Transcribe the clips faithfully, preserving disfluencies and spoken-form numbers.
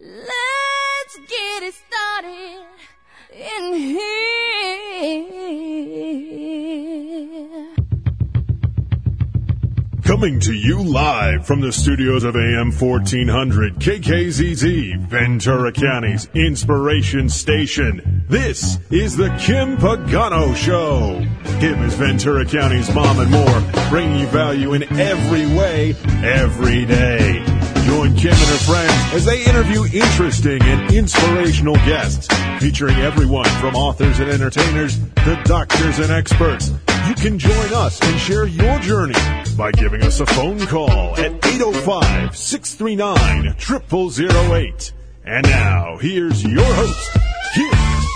Let's get it started in here. Coming to you live from the studios of A M fourteen hundred K K Z Z, Ventura County's inspiration station. This is the Kim Pagano Show. Kim is Ventura County's mom and more, bringing you value in every way, every day. Join Kim and her friends as they interview interesting and inspirational guests, featuring everyone from authors and entertainers to doctors and experts. You can join us and share your journey by giving us a phone call at eight oh five, six three nine, zero zero zero eight. And now, here's your host, Kim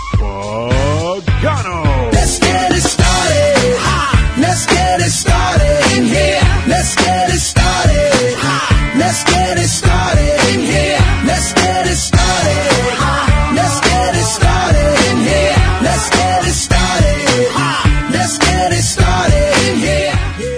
Pagano. Let's get it started. Ha! Let's get it started in here. Let's get it started. Ha! Let's get it started in here. Let's get it started. Ha! Let's get it started in here. Let's get it started. Ha! Let's get it started in here.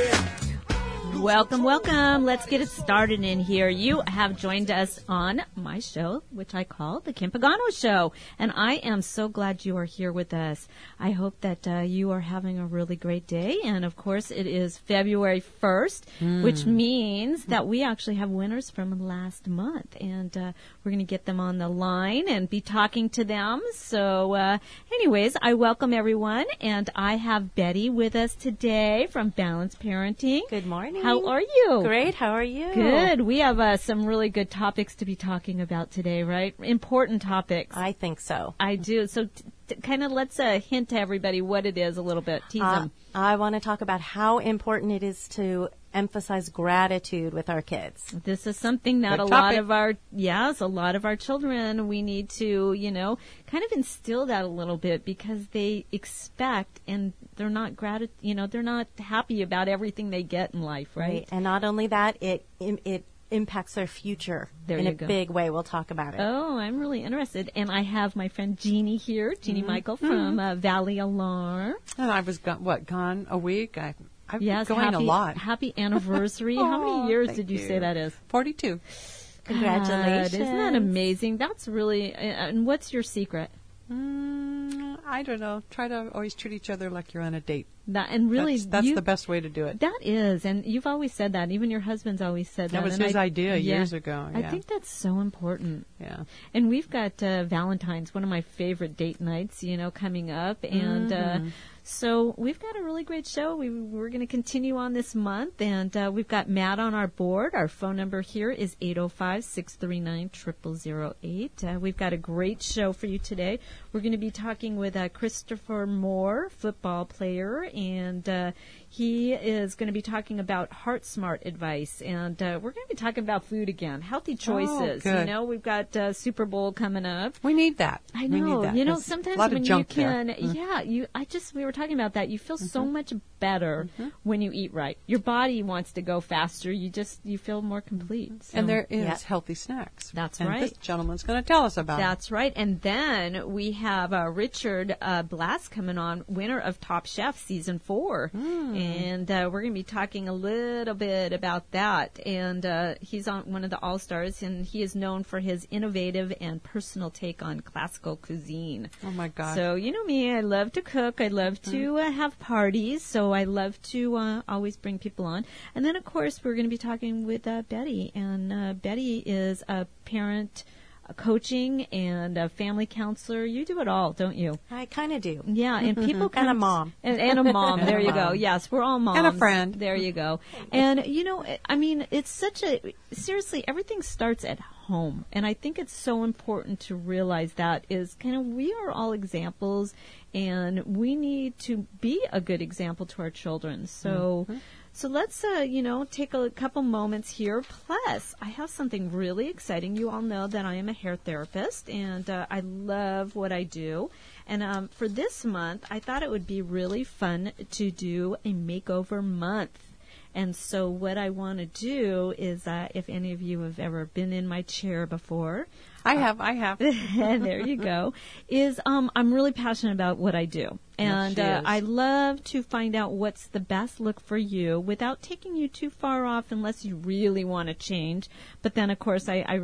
Welcome, welcome. Let's get it started in here. You have joined us on my show, which I call the Kim Pagano Show, and I am so glad you are here with us. I hope that uh, you are having a really great day, and of course it is February first, mm. which means that we actually have winners from last month, and uh, we're going to get them on the line and be talking to them. So uh, anyways, I welcome everyone, and I have Betty with us today from Balanced Parenting. Good morning. How are you? Great. How are you? Good. We have uh, some really good topics to be talking about today, right? Important topics. I think so. I do. So t- t- kind of let's uh, hint to everybody what it is a little bit. Tease uh, them. I want to talk about how important it is to emphasize gratitude with our kids. This is something that Good a topic. lot of our, yes, a lot of our children, we need to, you know, kind of instill that a little bit because they expect and they're not grat, you know, they're not happy about everything they get in life, right? Right. And not only that, it it impacts their future there in you a go. big way. We'll talk about it. Oh, I'm really interested. And I have my friend Jeannie here, Jeannie Mm-hmm. Michael from uh, Valley Alarm. And I was, gone, what, gone a week? I, I've Yes, been going happy, a lot. happy anniversary. How many Oh, years thank did you, you. say that is? forty-two. Congratulations. God, isn't that amazing? That's really, uh, and what's your secret? Mm, I don't know. Try to always treat each other like you're on a date. That, and really, That's, that's you, the best way to do it. That is, and you've always said that. Even your husband's always said that. That was and his I, idea yeah, years ago. I yeah. think that's so important. Yeah. And we've got uh, Valentine's, one of my favorite date nights, you know, coming up. And Mm-hmm. uh, so we've got a really great show. We, we're going to continue on this month. And uh, we've got Matt on our board. Our phone number here is eight oh five, six three nine, zero zero zero eight. Uh, we've got a great show for you today. We're going to be talking with uh, Christopher Moore, football player, and uh, he is going to be talking about Heart Smart advice, and uh, we're going to be talking about food again, healthy choices. good. You know, we've got uh, Super Bowl coming up. We need that. I We know. need that. You know, There's sometimes a lot when of you junk can, there. Mm. yeah, you. I just we were talking about that. You feel so much better when you eat right. Your body wants to go faster. You just you feel more complete. So. And there is Yeah. healthy snacks. That's and right. This gentleman's going to tell us about That's right. And then we have uh, Richard uh, Blass coming on, winner of Top Chef Season four. Mm. And uh, we're going to be talking a little bit about that. And uh, he's on one of the All-Stars, and he is known for his innovative and personal take on classical cuisine. it. Oh, my God. So, you know me, I love to cook. I love to uh, have parties. So I love to uh, always bring people on. And then, of course, we're going to be talking with uh, Betty. And uh, Betty is a parent uh, coaching and a family counselor. You do it all, don't you? I kind of do. Yeah, and people come And a mom. and, and a mom. And There a you go. mom. Yes, we're all moms. And a friend. There you go. And you know, I mean, it's such a seriously. Everything starts at home, and I think it's so important to realize that is kind of we are all examples, and we need to be a good example to our children. So. Mm-hmm. So let's, uh, you know, take a couple moments here. Plus, I have something really exciting. You all know that I am a hair therapist, and uh, I love what I do. And um, for this month, I thought it would be really fun to do a makeover month. And so what I want to do is, uh, if any of you have ever been in my chair before, I have, I have. and there you go, is um, I'm really passionate about what I do. And she uh, is. I love to find out what's the best look for you without taking you too far off unless you really want to change. But then, of course, I, I really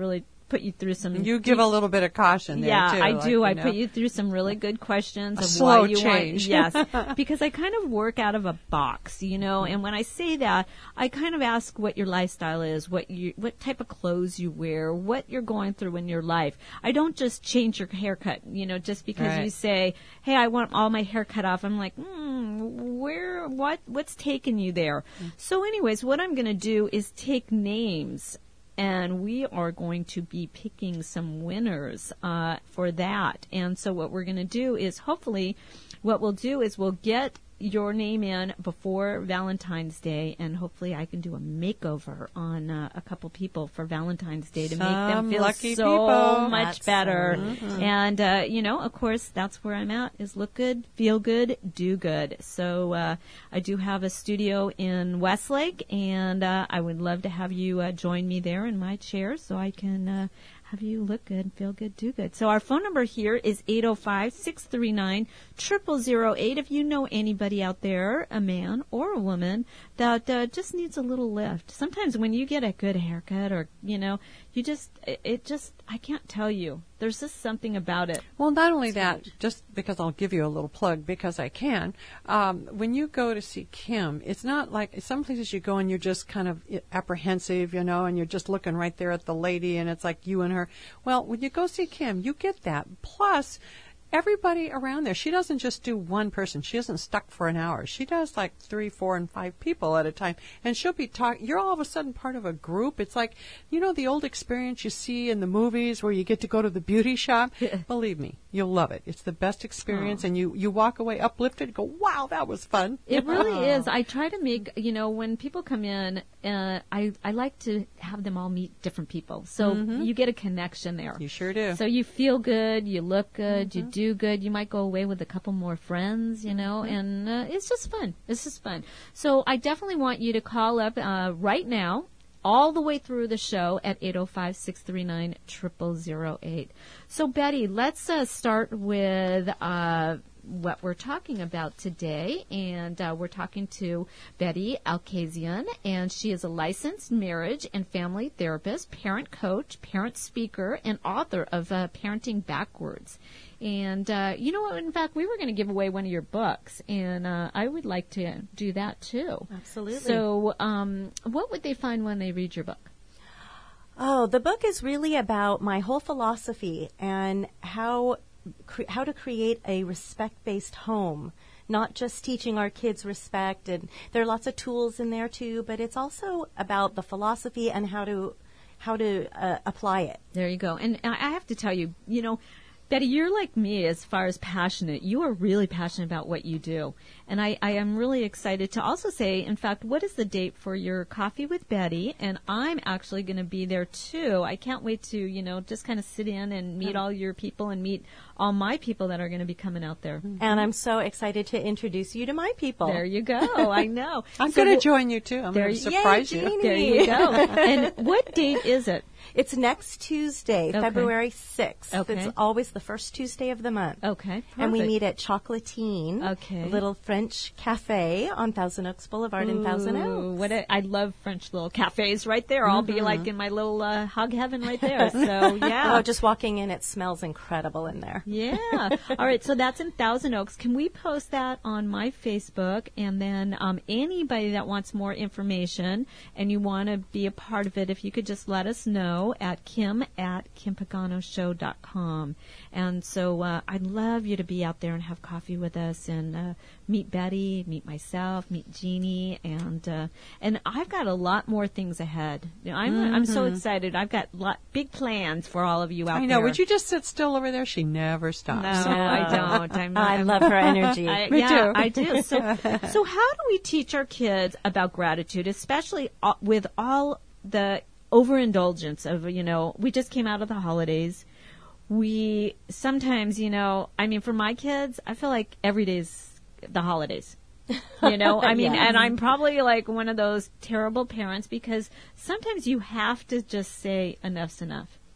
put you through some. You give a little bit of caution there, yeah, too. I like, do. you I know. put you through some really good questions A of slow why you change. want. Yes, because I kind of work out of a box, you know. And when I say that, I kind of ask what your lifestyle is, what you, what type of clothes you wear, what you're going through in your life. I don't just change your haircut, you know, just because Right. you say, "Hey, I want all my hair cut off." I'm like, hmm, where, what, what's taking you there? Mm. So, anyways, what I'm going to do is take names. And we are going to be picking some winners uh, for that. And so what we're going to do is hopefully what we'll do is we'll get your name in before Valentine's Day, and hopefully I can do a makeover on uh, a couple people for Valentine's Day to make them Some feel lucky so people. much That's better. so And, uh, you know, of course, that's where I'm at, is look good, feel good, do good. So uh, I do have a studio in Westlake, and uh, I would love to have you uh, join me there in my chair so I can uh, have you look good, feel good, do good. So our phone number here is eight oh five, six three nine, zero zero zero eight. If you know anybody out there, a man or a woman, that uh, just needs a little lift. Sometimes when you get a good haircut or, you know, you just, it, it just, I can't tell you. There's just something about it. Well, not only that, just because I'll give you a little plug because I can, um, when you go to see Kim, it's not like some places you go and you're just kind of apprehensive, you know, and you're just looking right there at the lady and it's like you and her. Well, when you go see Kim, you get that. Plus, everybody around there, she doesn't just do one person. She isn't stuck for an hour. She does like three, four, and five people at a time. And she'll be talking. You're all of a sudden part of a group. It's like, you know, the old experience you see in the movies where you get to go to the beauty shop. Believe me, you'll love it. It's the best experience. Oh. And you, you walk away uplifted and go, wow, that was fun. It really is. I try to make, you know, when people come in, uh, I, I like to have them all meet different people. So you get a connection there. You sure do. So you feel good, you look good, you do good. You might go away with a couple more friends, you know, and uh, it's just fun. It's just fun. So I definitely want you to call up uh, right now, all the way through the show at eight oh five, six three nine, zero zero zero eight. So Betty, let's uh, start with uh, what we're talking about today, and uh, we're talking to Betty Alkazian, and she is a licensed marriage and family therapist, parent coach, parent speaker, and author of uh, Parenting Backwards. And, uh, you know what, in fact, we were going to give away one of your books, and uh, I would like to do that, too. Absolutely. So um, what would they find when they read your book? Oh, the book is really about my whole philosophy and how cre- how to create a respect-based home. Not just teaching our kids respect, and there are lots of tools in there too, but it's also about the philosophy and how to how to uh, apply it. There you go. And I have to tell you, you know, Betty, you're like me as far as passionate. You are really passionate about what you do. And I, I am really excited to also say, in fact, what is the date for your Coffee with Betty? And I'm actually going to be there, too. I can't wait to, you know, just kind of sit in and meet all your people and meet all my people that are going to be coming out there. And I'm so excited to introduce you to my people. There you go. I know. I'm So going to we'll- join you, too. I'm There going to you- surprise Yay, you. Jeannie. There you go. And what date is it? It's next Tuesday, Okay. February sixth. Okay. It's always the first Tuesday of the month. Okay. And we perfect. meet at Chocolatine, Okay. a little French cafe on Thousand Oaks Boulevard in Thousand Ooh, Oaks. What a, I love French little cafes right there. I'll be like in my little uh, hog heaven right there. So, yeah. Oh, just walking in, it smells incredible in there. Yeah. All right. So that's in Thousand Oaks. Can we post that on my Facebook? And then um, anybody that wants more information and you want to be a part of it, if you could just let us know at kim at kim pagano show dot com. And so uh, I'd love you to be out there and have coffee with us and uh, meet Betty, meet myself, meet Jeannie, and uh, and I've got a lot more things ahead. You know, I'm I'm so excited. I've got lot, big plans for all of you out I there. know. Would you just sit still over there? She never stops. No, I don't. I'm, I I'm- love her energy. I, Me yeah, too. I do. So, so how do we teach our kids about gratitude, especially uh, with all the overindulgence of, you know, we just came out of the holidays. We sometimes, you know, I mean, for my kids, I feel like every day's the holidays. You know, I mean, Yes. and I'm probably like one of those terrible parents because sometimes you have to just say enough's enough.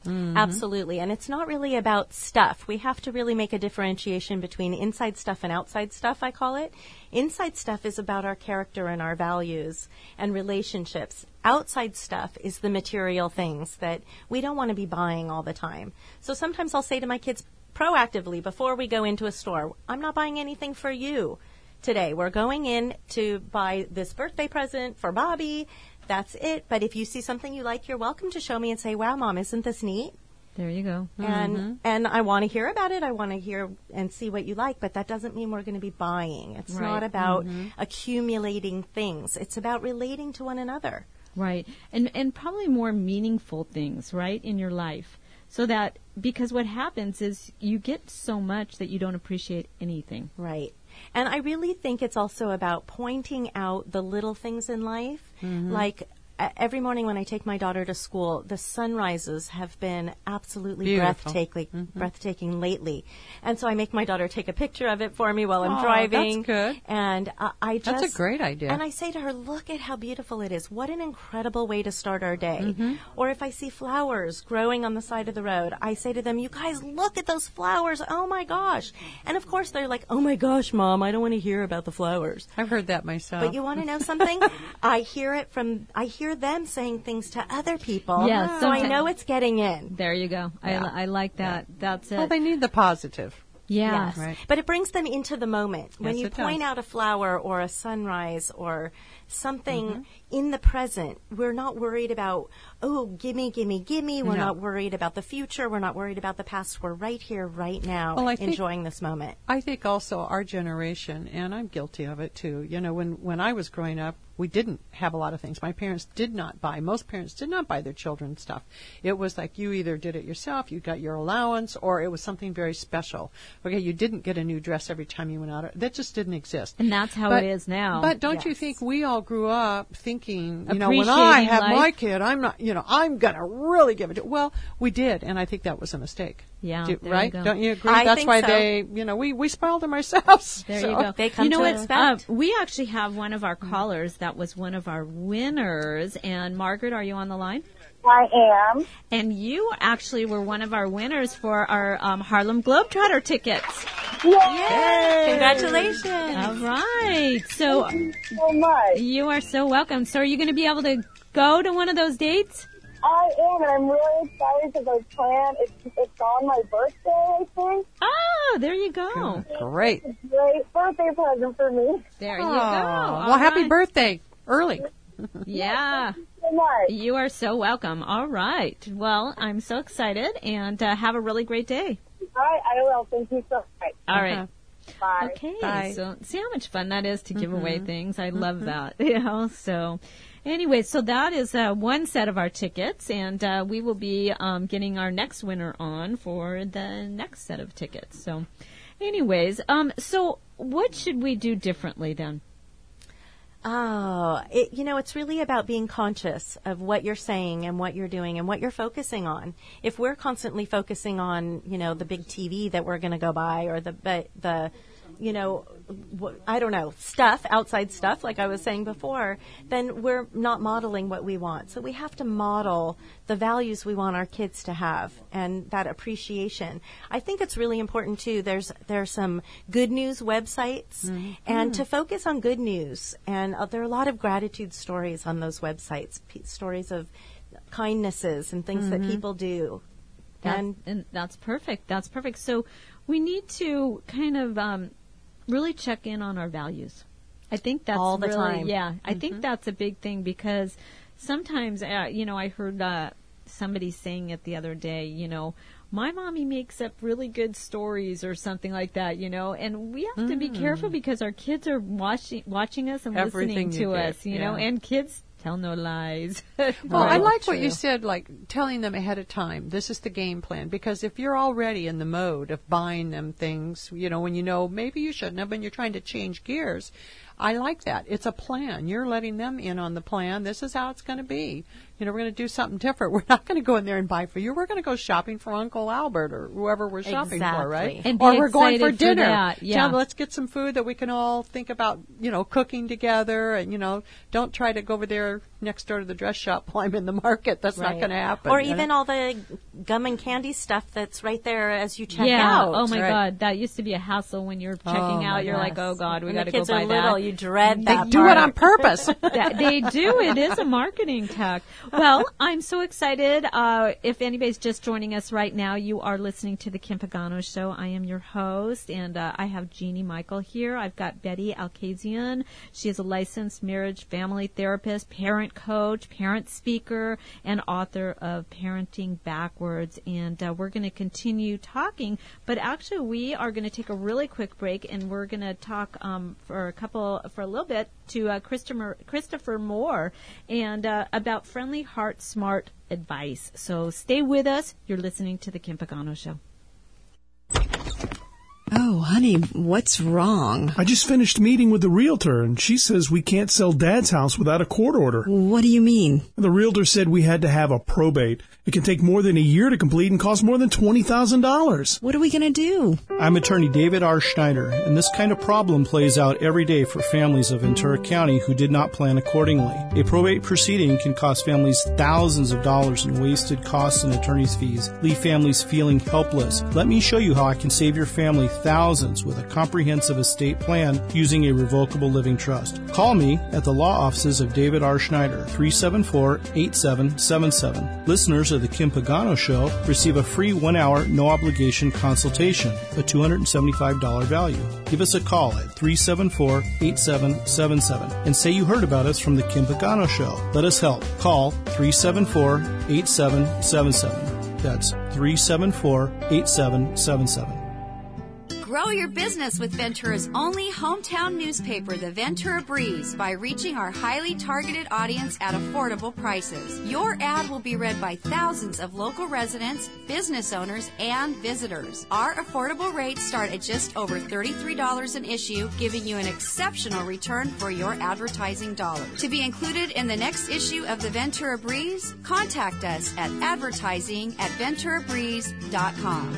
Absolutely. And it's not really about stuff. We have to really make a differentiation between inside stuff and outside stuff, I call it. Inside stuff is about our character and our values and relationships. Outside stuff is the material things that we don't want to be buying all the time. So sometimes I'll say to my kids proactively before we go into a store, I'm not buying anything for you today. We're going in to buy this birthday present for Bobby. That's it. But if you see something you like, you're welcome to show me and say, wow, Mom, isn't this neat? There you go. And and I want to hear about it. I want to hear and see what you like, but that doesn't mean we're going to be buying. It's Right. not about accumulating things. It's about relating to one another. Right. And and probably more meaningful things, right, in your life. So that, because what happens is you get so much that you don't appreciate anything. Right. And I really think it's also about pointing out the little things in life. Like uh, every morning when I take my daughter to school, the sunrises have been absolutely Beautiful. breathtaking, breathtaking lately. And so I make my daughter take a picture of it for me while I'm Oh, driving. that's good. And uh, I just That's a great idea. And I say to her, look at how beautiful it is. What an incredible way to start our day. Or if I see flowers growing on the side of the road, I say to them, you guys, look at those flowers. Oh my gosh. And of course they're like, oh my gosh, Mom, I don't want to hear about the flowers. I've heard that myself. But you want to know something? I hear it from, I hear them saying things to other people. Yeah, So I sometimes- know it's getting in. There you go. I, Yeah. li- I like that. That's it. well, they need the positive. yeah. Yes. Right. But it brings them into the moment. When Yes, you it point does. out a flower or a sunrise or something Mm-hmm. in the present, we're not worried about, oh, gimme, gimme, gimme. We're No. not worried about the future. We're not worried about the past. We're right here, right now, Well, I think- enjoying this moment. I think also our generation, and I'm guilty of it too. You know, when, when I was growing up, we didn't have a lot of things. My parents did not buy, most parents did not buy their children stuff. It was like you either did it yourself, you got your allowance, or it was something very special. Okay, you didn't get a new dress every time you went out. That just didn't exist. And that's how But- it is now. But don't you Yes. think we all grew up thinking, you know, when I Appreciating have my life. kid, I'm not, you know, I'm going to really give it to, well, we did, and I think that was a mistake. Yeah, Do- there you right? go. Don't you agree? I That's think why so. they, you know, we, we spoiled them ourselves. There So- you go. They come you know to what? expect. Uh, we actually have one of our callers that was one of our winners. And Margaret, are you on the line? I am. And you actually were one of our winners for our um, Harlem Globetrotter tickets. Congratulations. All right. So So much. you are so welcome. So are you going to be able to go to one of those dates? I am, and I'm really excited because I plan. It's it's on my birthday, I think. Oh, there you go. Great. It's a great birthday present for me. There you Oh, go. All well, happy right. birthday early. Yeah. So much. You are so welcome. All right. Well, I'm so excited, and uh, have a really great day. All right, I will. Thank you so much. All right. Uh-huh. Bye. Okay. Bye. So see how much fun that is to give away things. I love that. You know. So anyway, so that is uh, one set of our tickets, and uh, we will be um, getting our next winner on for the next set of tickets. So, anyways, um, so what should we do differently then? Oh, it, you know, it's really about being conscious of what you're saying and what you're doing and what you're focusing on. If we're constantly focusing on, you know, the big T V that we're going to go buy or the, the, the you know, wh- I don't know, stuff, outside stuff, like I was saying before, then we're not modeling what we want. So we have to model the values we want our kids to have and that appreciation. I think it's really important too. There's there's some good news websites and to focus on good news. And uh, there are a lot of gratitude stories on those websites, p- stories of kindnesses and things that people do. That, And and that's perfect. That's perfect. So we need to kind of um, really check in on our values. I think that's All the really, time. Yeah, I think that's a big thing because sometimes, uh, you know, I heard uh, somebody saying it the other day, you know, my mommy makes up really good stories or something like that, you know, and we have to be careful because our kids are watching watching us and Everything listening you to do, us, you know, yeah. and kids tell no lies. Well, I Right. like what True. you said, like telling them ahead of time. This is the game plan. Because if you're already in the mode of buying them things, you know, when you know maybe you shouldn't have, and you're trying to change gears, I like that. It's a plan. You're letting them in on the plan. This is how it's going to be. You know, we're going to do something different. We're not going to go in there and buy for you. We're going to go shopping for Uncle Albert or whoever we're shopping for, right? Exactly. And be or we're going for excited for dinner. that, yeah. Tell- let's get some food that we can all think about, you know, cooking together. And, you know, don't try to go over there next door to the dress shop while I'm in the market. That's not Right. going to happen. Or you even know? all the gum and candy stuff that's right there as you check yeah. out. Oh my right. God, that used to be a hassle when you're checking Oh, out. my You're like, Yes. oh God, we when got the to go kids buy are little, that. you dread They that do it part. on purpose. That they do. It is a marketing tack. Well, I'm so excited. Uh, if anybody's just joining us right now, you are listening to the Kim Pagano Show. I am your host, and uh, I have Jeannie Michael here. I've got Betty Alkazian. She is a licensed marriage family therapist, parent coach, parent speaker, and author of Parenting Backwards. And uh, we're going to continue talking, but actually we are going to take a really quick break, and we're going to talk um, for a couple, for a little bit to uh, Christopher, Christopher Moore and uh, about friendly heart smart advice. So stay with us. You're listening to the Kim Pagano Show. Oh, honey, what's wrong? I just finished meeting with the realtor, and she says we can't sell Dad's house without a court order. What do you mean? The realtor said we had to have a probate. It can take more than a year to complete and cost more than twenty thousand dollars. What are we going to do? I'm attorney David R. Schneider, and this kind of problem plays out every day for families of Ventura County who did not plan accordingly. A probate proceeding can cost families thousands of dollars in wasted costs and attorney's fees, leave families feeling helpless. Let me show you how I can save your family thousands with a comprehensive estate plan using a revocable living trust. Call me at the law offices of David R. Schneider, three seven four, eight seven seven seven. Listeners of the Kim Pagano Show receive a free one-hour, no-obligation consultation, a two hundred seventy-five dollars value. Give us a call at three seven four, eight seven seven seven and say you heard about us from the Kim Pagano Show. Let us help. Call three seven four, eight seven seven seven. That's three seven four, eight seven seven seven. Grow your business with Ventura's only hometown newspaper, the Ventura Breeze, by reaching our highly targeted audience at affordable prices. Your ad will be read by thousands of local residents, business owners, and visitors. Our affordable rates start at just over thirty-three dollars an issue, giving you an exceptional return for your advertising dollars. To be included in the next issue of the Ventura Breeze, contact us at advertising at ventura breeze dot com.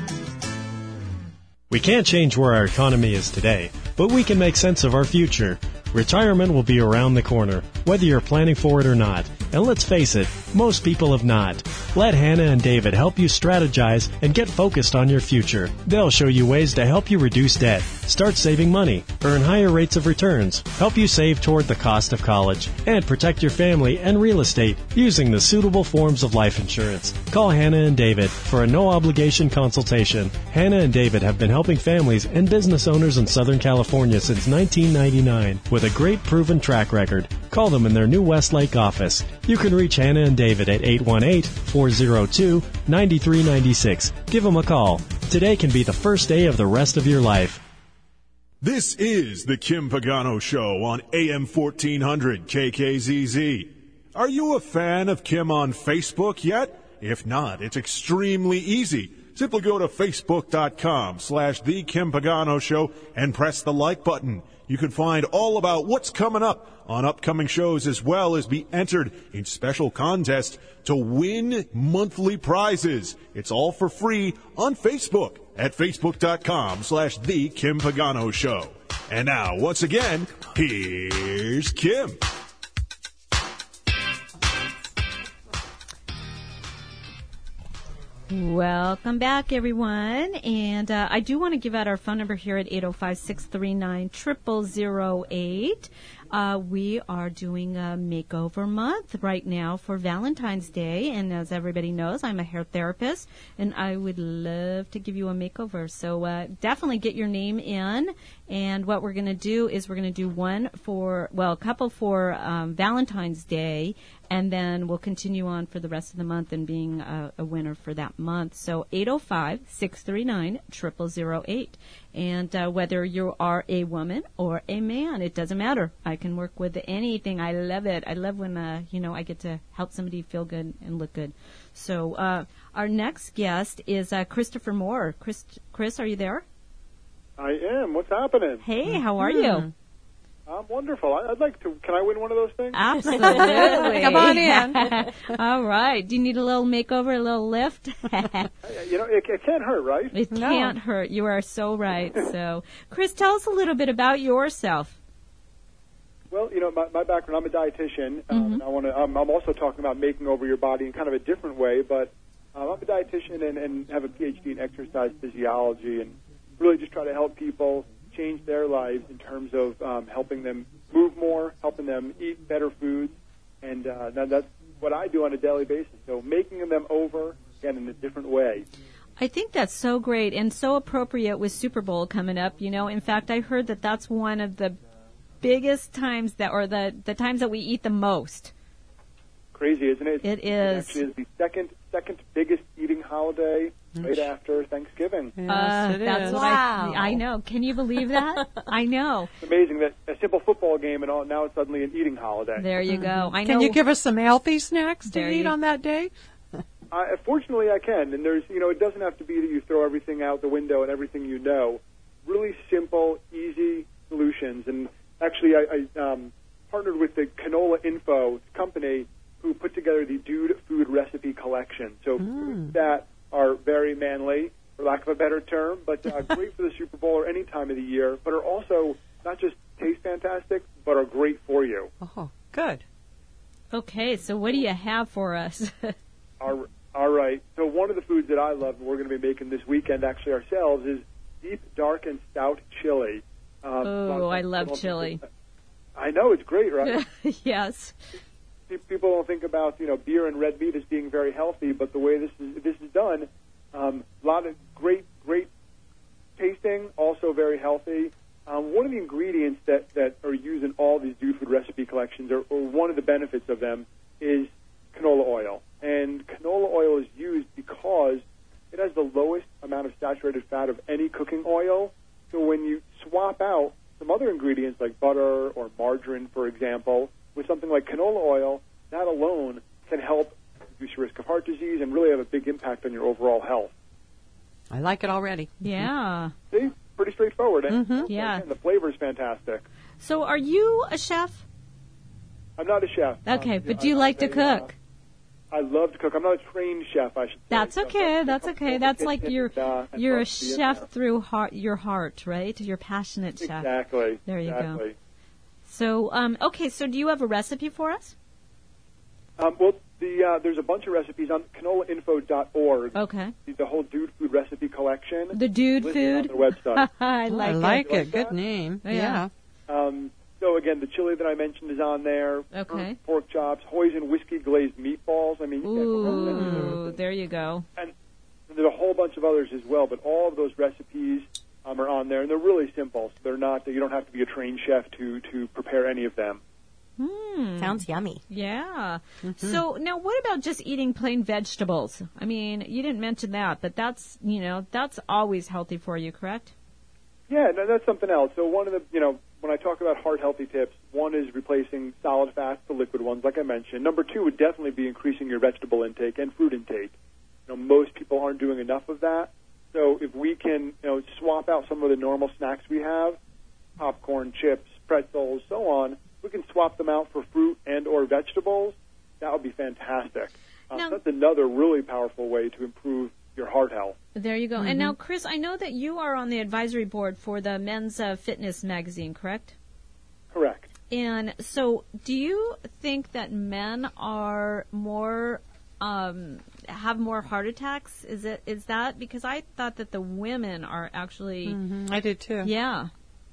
We can't change where our economy is today, but we can make sense of our future. Retirement will be around the corner, whether you're planning for it or not. And let's face it, most people have not. Let Hannah and David help you strategize and get focused on your future. They'll show you ways to help you reduce debt, start saving money, earn higher rates of returns, help you save toward the cost of college, and protect your family and real estate using the suitable forms of life insurance. Call Hannah and David for a no-obligation consultation. Hannah and David have been helping families and business owners in Southern California since nineteen ninety-nine with a great proven track record. Call them in their new Westlake office. You can reach Hannah and David at eight one eight, four zero two, nine three nine six. Give them a call. Today can be the first day of the rest of your life. This is the Kim Pagano Show on A M fourteen hundred K K Z Z. Are you a fan of Kim on Facebook yet? If not, it's extremely easy. Simply go to facebook.com slash The Kim Pagano Show and press the like button. You can find all about what's coming up on upcoming shows as well as be entered in special contests to win monthly prizes. It's all for free on Facebook at facebook.com slash The Kim Pagano Show. And now, once again, here's Kim. Welcome back, everyone. And uh, I do want to give out our phone number here at eight oh five, six three nine, zero zero zero eight. Uh, we are doing a makeover month right now for Valentine's Day. And as everybody knows, I'm a hair therapist, and I would love to give you a makeover. So uh, definitely get your name in. And what we're going to do is we're going to do one for, well, a couple for um, Valentine's Day, and then we'll continue on for the rest of the month and being a, a winner for that month. So eight oh five, six three nine, zero zero zero eight. And uh, whether you are a woman or a man, it doesn't matter. I can work with anything. I love it. I love when, uh, you know, I get to help somebody feel good and look good. So uh, our next guest is uh, Christopher Moore. Chris, Chris, are you there? I am. What's happening? Hey, how are you? I'm wonderful. I'd like to. Can I win one of those things? Absolutely. Come on in. All right. Do you need a little makeover, a little lift? You know, it, it can't hurt, right? It No. can't hurt. You are so right. So, Chris, tell us a little bit about yourself. Well, you know, my, my background, I'm a dietitian. Um, Mm-hmm. and I want to. Um, I'm also talking about making over your body in kind of a different way, but um, I'm a dietitian and, and have a P H D in exercise physiology, and really just try to help people change their lives in terms of um, helping them move more, helping them eat better foods, and uh, that, that's what I do on a daily basis. So making them over, again, in a different way. I think that's so great and so appropriate with Super Bowl coming up. You know, in fact, I heard that that's one of the biggest times that, or the, the times that we eat the most. Crazy, isn't it? It It is. actually is the second second biggest eating holiday right Mm. after Thanksgiving. Yes, uh, it that's is. what Wow. I, I know. Can you believe that? I know. It's amazing that a simple football game and all, now it's suddenly an eating holiday. There you go. I know. Can you give us some healthy snacks to There eat you- on that day? Uh, fortunately, I can, and there's, you know, it doesn't have to be that you throw everything out the window and everything you know. Really simple, easy solutions. And actually, I, I um, partnered with the Canola Info company who put together the Dude Food Recipe Collection. So foods that are very manly, for lack of a better term, but uh, great for the Super Bowl or any time of the year, but are also not just taste fantastic, but are great for you. Oh, good. Okay, so what do you have for us? All all right. So one of the foods that I love, and we're going to be making this weekend actually ourselves, is deep, dark, and stout chili. Um, a lot of Oh, I people love don't chili. think- I know, it's great, right? Yes. Pe- People don't think about, you know, beer and red meat as being very healthy, but the way this is this is done, um, a lot of great, great tasting, also very healthy. Um, one of the ingredients that, that are used in all these Dude Food recipe collections, or, or one of the benefits of them, is canola oil. And canola oil is used because it has the lowest amount of saturated fat of any cooking oil. So when you swap out some other ingredients like butter or margarine, for example, with something like canola oil, that alone can help reduce your risk of heart disease and really have a big impact on your overall health. I like it already. Yeah. See, pretty straightforward. And Mhm. Yeah. again, the flavor is fantastic. So are you a chef? I'm not a chef. Okay, Um, but do you I'm like to a, cook? Uh, I love to cook. I'm not a trained chef, I should say. That's So okay. I'm That's not- okay. That's like and, you're uh, and you're a love to be in chef there. through heart, your heart, right? You're a passionate chef. Exactly. There you go. exactly. So, um, okay. So, do you have a recipe for us? Um, well, the uh, there's a bunch of recipes on canola info dot org. Okay. The, the whole Dude Food recipe collection. The Dude listed Food. on their website. I Oh, like I it. like You it. like Good that? name. Yeah. Yeah. Um, so again, the chili that I mentioned is on there. Okay. Pork chops, hoisin whiskey glazed meatballs. I mean, you can't go wrong with any of Ooh, those. there you go. And there's a whole bunch of others as well, but all of those recipes um, are on there, and they're really simple. So they're not. You don't have to be a trained chef to to prepare any of them. Hmm. Sounds yummy. Yeah. Mm-hmm. So now, what about just eating plain vegetables? I mean, you didn't mention that, but that's you know that's always healthy for you, correct? Yeah, no, that's something else. So one of the, you know, when I talk about heart healthy tips, one is replacing solid fats to liquid ones, like I mentioned. Number two would definitely be increasing your vegetable intake and fruit intake. You know, most people aren't doing enough of that. So if we can, you know, swap out some of the normal snacks we have, popcorn, chips, pretzels, so on, we can swap them out for fruit and or vegetables. That would be fantastic. Um, Now- that's another really powerful way to improve your heart health. There you go. And now, Chris, I know that you are on the advisory board for the Men's uh, Fitness magazine, correct? Correct. And so, do you think that men are more um, have more heart attacks? Is it is that because I thought that the women are actually Mhm. I do too. yeah.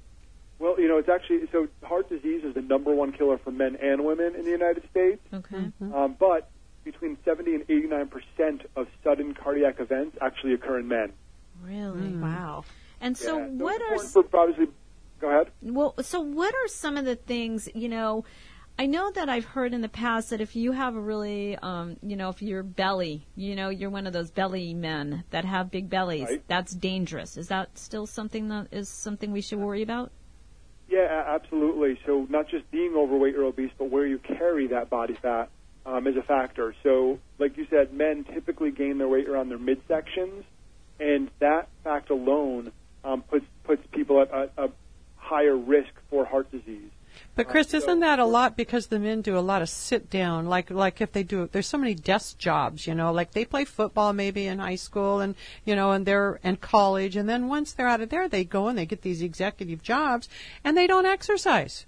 Well, you know, it's actually, so heart disease is the number one killer for men and women in the United States. Okay. Um, but between seventy and eighty-nine percent of sudden cardiac events actually occur in men. Really? Wow. And so, Yeah, so what it's are important for, obviously, go ahead. well? So, what are some of the things you know? I know that I've heard in the past that if you have a really, um, you know, if your belly, you know, you're one of those belly men that have big bellies, Right. that's dangerous. Is that still something that is something we should worry about? Yeah, a- absolutely. So not just being overweight or obese, but where you carry that body fat um, is a factor. So, like you said, men typically gain their weight around their midsections, and that fact alone um, puts puts people at a, a higher risk for heart disease. But Chris, Uh, so- isn't that a lot because the men do a lot of sit down? Like, like if they do, there's so many desk jobs, you know. Like they play football maybe in high school and you know, and they're and college, and then once they're out of there, they go and they get these executive jobs, and they don't exercise.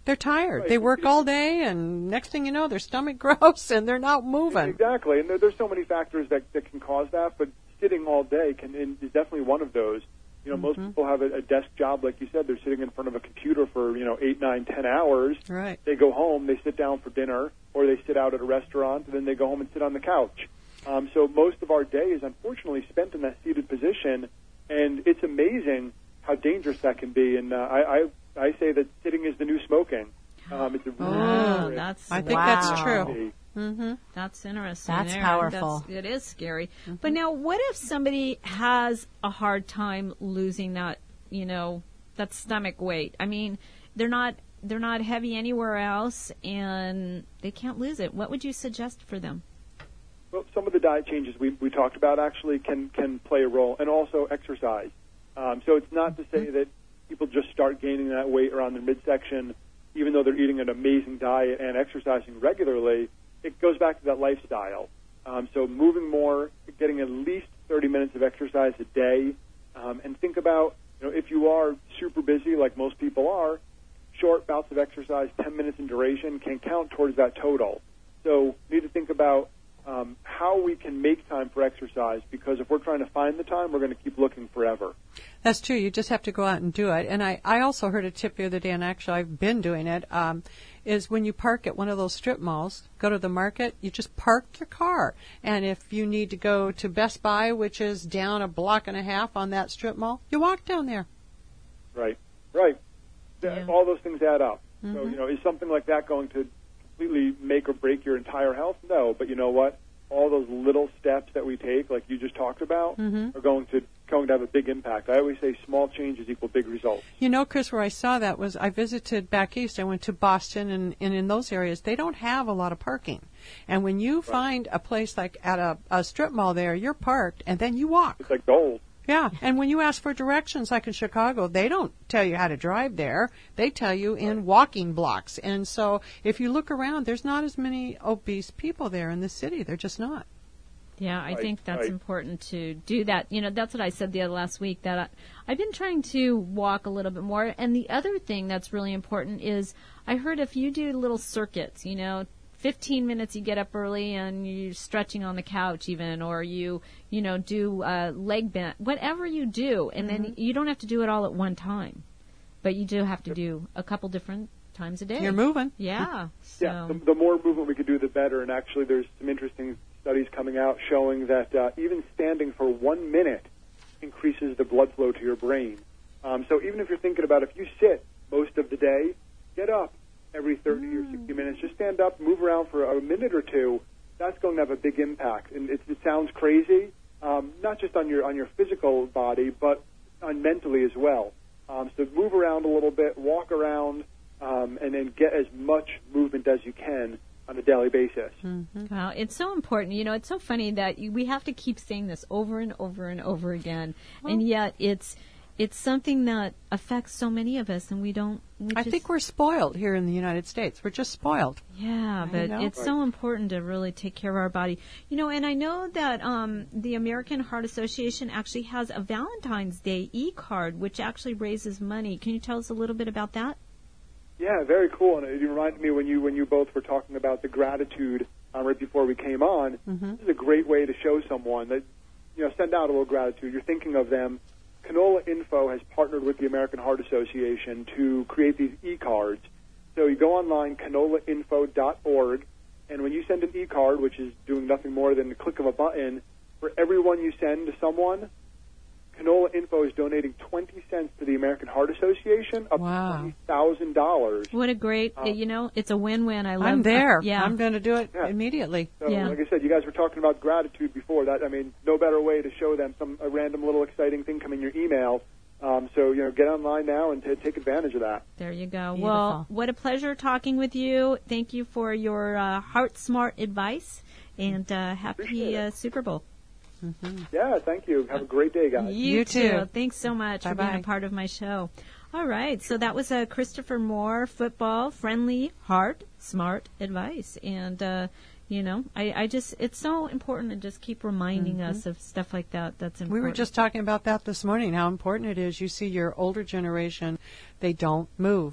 They're tired. Right. They work all day, and next thing you know, their stomach grows, and they're not moving. Exactly, and there, there's so many factors that, that can cause that, but sitting all day can is definitely one of those. You know, mm-hmm. most people have a, a desk job, like you said. They're sitting in front of a computer for, you know, eight, nine, ten hours. Right. They go home, they sit down for dinner, or they sit out at a restaurant, and then they go home and sit on the couch. Um, so most of our day is unfortunately spent in that seated position, and it's amazing how dangerous that can be. And uh, I, I I say that sitting is the new smoking. Um, it's a really oh, scary- that's I think wow. that's true. Mm-hmm. That's interesting. That's there. powerful. That's, it is scary. Mm-hmm. But now, what if somebody has a hard time losing that, you know, that stomach weight? I mean, they're not they're not heavy anywhere else, and they can't lose it. What would you suggest for them? Well, some of the diet changes we, we talked about actually can, can play a role, and also exercise. Um, so it's not to say that people just start gaining that weight around their midsection, even though they're eating an amazing diet and exercising regularly. It goes back to that lifestyle. Um, so moving more, getting at least thirty minutes of exercise a day, um, and think about, you know, if you are super busy, like most people are, short bouts of exercise, ten minutes in duration, can count towards that total. So we need to think about um, how we can make time for exercise, because if we're trying to find the time, we're going to keep looking forever. That's true. You just have to go out and do it. And I, I also heard a tip the other day, and actually I've been doing it, um, is when you park at one of those strip malls, go to the market, you just park your car. And if you need to go to Best Buy, which is down a block and a half on that strip mall, you walk down there. Right, right. Yeah. All those things add up. Mm-hmm. So, you know, is something like that going to completely make or break your entire health? No, but you know what? All those little steps that we take, like you just talked about, mm-hmm. are going to going to have a big impact. I always say small changes equal big results. You know, Chris, where I saw that was I visited back east. I went to Boston, and, and in those areas, they don't have a lot of parking. And when you right. find a place like at a, a strip mall there, you're parked, and then you walk. It's like gold. Yeah, and when you ask for directions, like in Chicago, they don't tell you how to drive there. They tell you in walking blocks. And so if you look around, there's not as many obese people there in the city. They're just not. Yeah, I right, think that's right. important to do that. You know, that's what I said the other last week, that I, I've been trying to walk a little bit more. And the other thing that's really important is I heard if you do little circuits, you know, fifteen minutes you get up early and you're stretching on the couch even, or you, you know, do uh, leg bend, whatever you do. And mm-hmm. then you don't have to do it all at one time, but you do have to do a couple different times a day. You're moving. Yeah. So. Yeah, the, the more movement we could do, the better. And actually there's some interesting studies coming out showing that uh, even standing for one minute increases the blood flow to your brain. Um, so even if you're thinking about if you sit most of the day, get up every thirty mm. or sixty minutes. Just stand up, move around for a minute or two. That's going to have a big impact. And it, it sounds crazy, um, not just on your on your physical body, but on mentally as well. Um, so move around a little bit, walk around, um, and then get as much movement as you can on a daily basis. Mm-hmm. Wow, it's so important. You know, it's so funny that you, we have to keep saying this over and over and over again, well, and yet it's it's something that affects so many of us, and we don't. We I just, think we're spoiled here in the United States. We're just spoiled. Yeah, but know? it's so important to really take care of our body. You know, and I know that um, the American Heart Association actually has a Valentine's Day e-card, which actually raises money. Can you tell us a little bit about that? Yeah, very cool. And it reminded me when you when you both were talking about the gratitude um, right before we came on. Mm-hmm. This is a great way to show someone that, you know, send out a little gratitude. You're thinking of them. Canola Info has partnered with the American Heart Association to create these e-cards. So you go online, canola info dot org, and when you send an e-card, which is doing nothing more than the click of a button, for everyone you send to someone, Canola Info is donating twenty cents to the American Heart Association, up wow. to twenty thousand dollars. What a great, um, you know, it's a win-win. I love I'm there. Uh, yeah. I'm going to do it yeah. immediately. So, yeah. like I said, you guys were talking about gratitude before. That I mean, no better way to show them some a random little exciting thing come in your email. Um, so, you know, get online now and t- take advantage of that. There you go. Beautiful. Well, what a pleasure talking with you. Thank you for your uh, heart smart advice, and uh, happy uh, Super Bowl. Mm-hmm. Yeah, thank you. Have a great day, guys. You, you too. too. Thanks so much Bye-bye. for being a part of my show. All right, so that was uh, Christopher Moore, football, friendly, heart, smart advice. And, uh, you know, I, I just, it's so important to just keep reminding mm-hmm. us of stuff like that. That's important. We were just talking about that this morning, how important it is. You see your older generation, they don't move.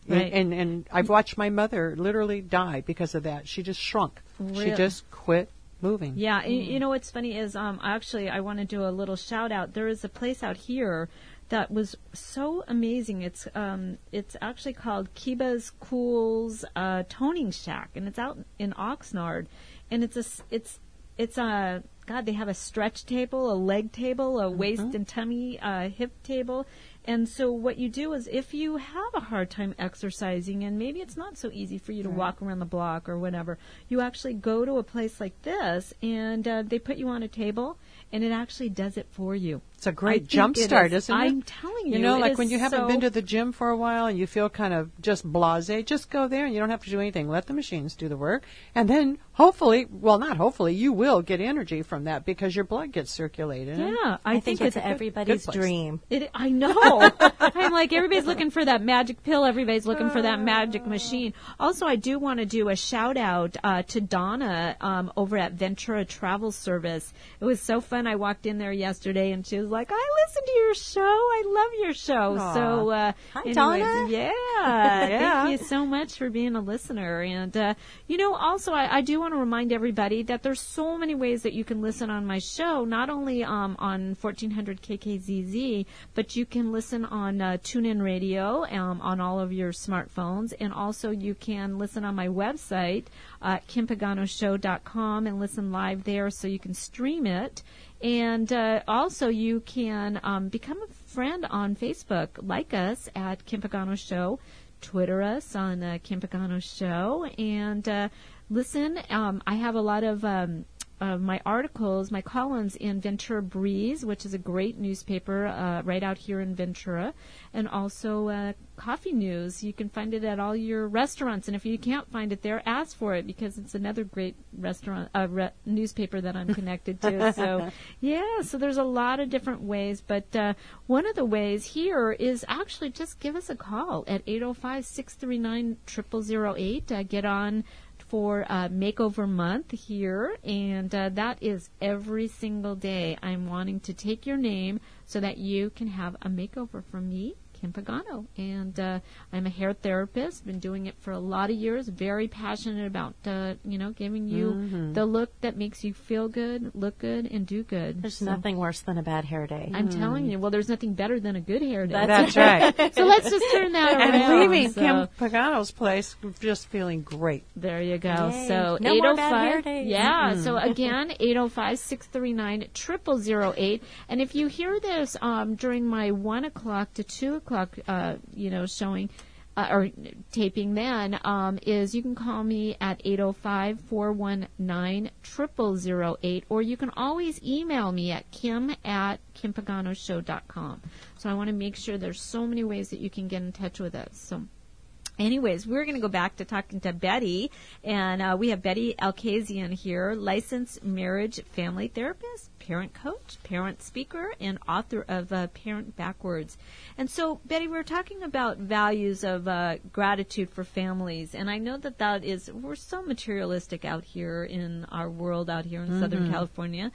Right. And, and and I've watched my mother literally die because of that. She just shrunk. Really? She just quit moving. Yeah, mm. you, you know what's funny is um, actually I want to do a little shout out. There is a place out here that was so amazing. It's um, it's actually called Kiba's Cool's uh, Toning Shack, and it's out in Oxnard, and it's a it's it's a God. They have a stretch table, a leg table, a mm-hmm. waist and tummy uh, hip table. And so what you do is if you have a hard time exercising and maybe it's not so easy for you to right. walk around the block or whatever, you actually go to a place like this and uh, they put you on a table and it actually does it for you. It's a great jump start, is, isn't it? I'm telling you. You know, it like when you haven't so been to the gym for a while and you feel kind of just blasé, just go there and you don't have to do anything. Let the machines do the work. And then hopefully, well, not hopefully, you will get energy from that because your blood gets circulated. Yeah, I, I think, think it's it's everybody's good place. dream. It, I know. I'm like, everybody's looking for that magic pill. Everybody's looking for that magic machine. Also, I do want to do a shout out uh, to Donna um, over at Ventura Travel Service. It was so fun. I walked in there yesterday and she was like, I listened to your show. I love your show. Aww. So, uh, Hi, anyways, Donna. Yeah, Yeah. Thank you so much for being a listener. And, uh, you know, also, I, I do want to remind everybody that there's so many ways that you can listen on my show, not only um, on fourteen hundred K K Z Z, but you can listen on uh, TuneIn Radio um, on all of your smartphones. And also you can listen on my website, uh, kim pagano show dot com, and listen live there so you can stream it. And uh, also you can um, become a friend on Facebook, like us at Kim Pagano Show, Twitter us on uh, Kim Pagano Show, and uh, listen. Um, I have a lot of um, uh, my articles, my columns in Ventura Breeze, which is a great newspaper uh, right out here in Ventura, and also uh, Coffee News. You can find it at all your restaurants, and if you can't find it there, ask for it because it's another great restaurant uh, re- newspaper that I'm connected to. So, yeah, so there's a lot of different ways, but uh, one of the ways here is actually just give us a call at eight oh five, six three nine, zero zero zero eight. Uh, get on for uh, Makeover Month here, and uh, that is every single day. I'm wanting to take your name so that you can have a makeover from me, Kim Pagano. And uh, I'm a hair therapist, been doing it for a lot of years, very passionate about, uh, you know, giving you Mm-hmm. the look that makes you feel good, look good, and do good. There's So nothing worse than a bad hair day. I'm telling you, well, there's nothing better than a good hair day. That's right. So let's just turn that around. And leaving So- Kim Pagano's place just feeling great. There you go. Yay. So No more bad hair days. Yeah. Mm-hmm. So again, eight oh five, six three nine, zero zero zero eight. And if you hear this um, during my one o'clock to two o'clock, uh, you know, showing uh, or taping, then um, is you can call me at eight oh five, four one nine, zero zero zero eight, or you can always email me at kim at kim pagano show dot com. So I want to make sure there's so many ways that you can get in touch with us. So. Anyways, we're going to go back to talking to Betty, and uh, we have Betty Alkazian here, licensed marriage family therapist, parent coach, parent speaker, and author of uh, Parent Backwards. And so, Betty, we're talking about values of uh, gratitude for families, and I know that that is, we're so materialistic out here in our world out here in Mm-hmm. Southern California.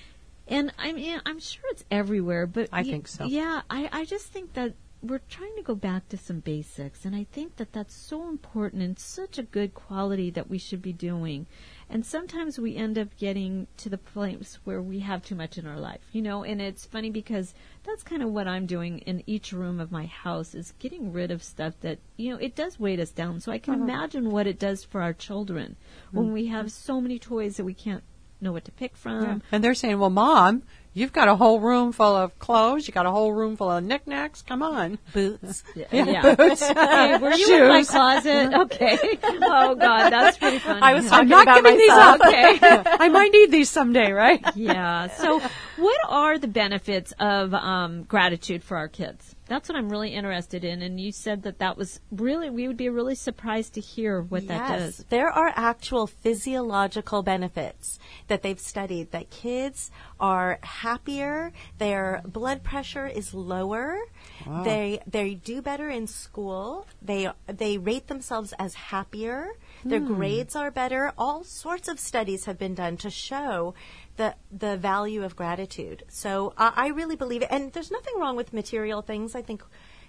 And I mean, I'm sure it's everywhere, but I y- think so. Yeah, I, I just think that we're trying to go back to some basics, and I think that that's so important and such a good quality that we should be doing. And sometimes we end up getting to the place where we have too much in our life, you know, and it's funny because that's kind of what I'm doing in each room of my house is getting rid of stuff that, you know, it does weight us down. So I can Uh-huh. imagine what it does for our children when we have so many toys that we can't know what to pick from. And they're saying, well, Mom, you've got a whole room full of clothes. You got a whole room full of knickknacks. Come on. Boots. Yeah. Yeah, boots. Hey, were you in my Shoes. closet? Okay. Oh, God, that's pretty funny. I was I'm talking not about giving myself. these up. I might need these someday, right? Yeah. So what are the benefits of um, gratitude for our kids? That's what I'm really interested in. And you said that that was really, we would be really surprised to hear what that Yes, does. there are actual physiological benefits that they've studied that kids are happier, their blood pressure is lower, Wow. they they do better in school, they they rate themselves as happier, their grades are better. All sorts of studies have been done to show the the value of gratitude. So I I really believe it, and there's nothing wrong with material things. I think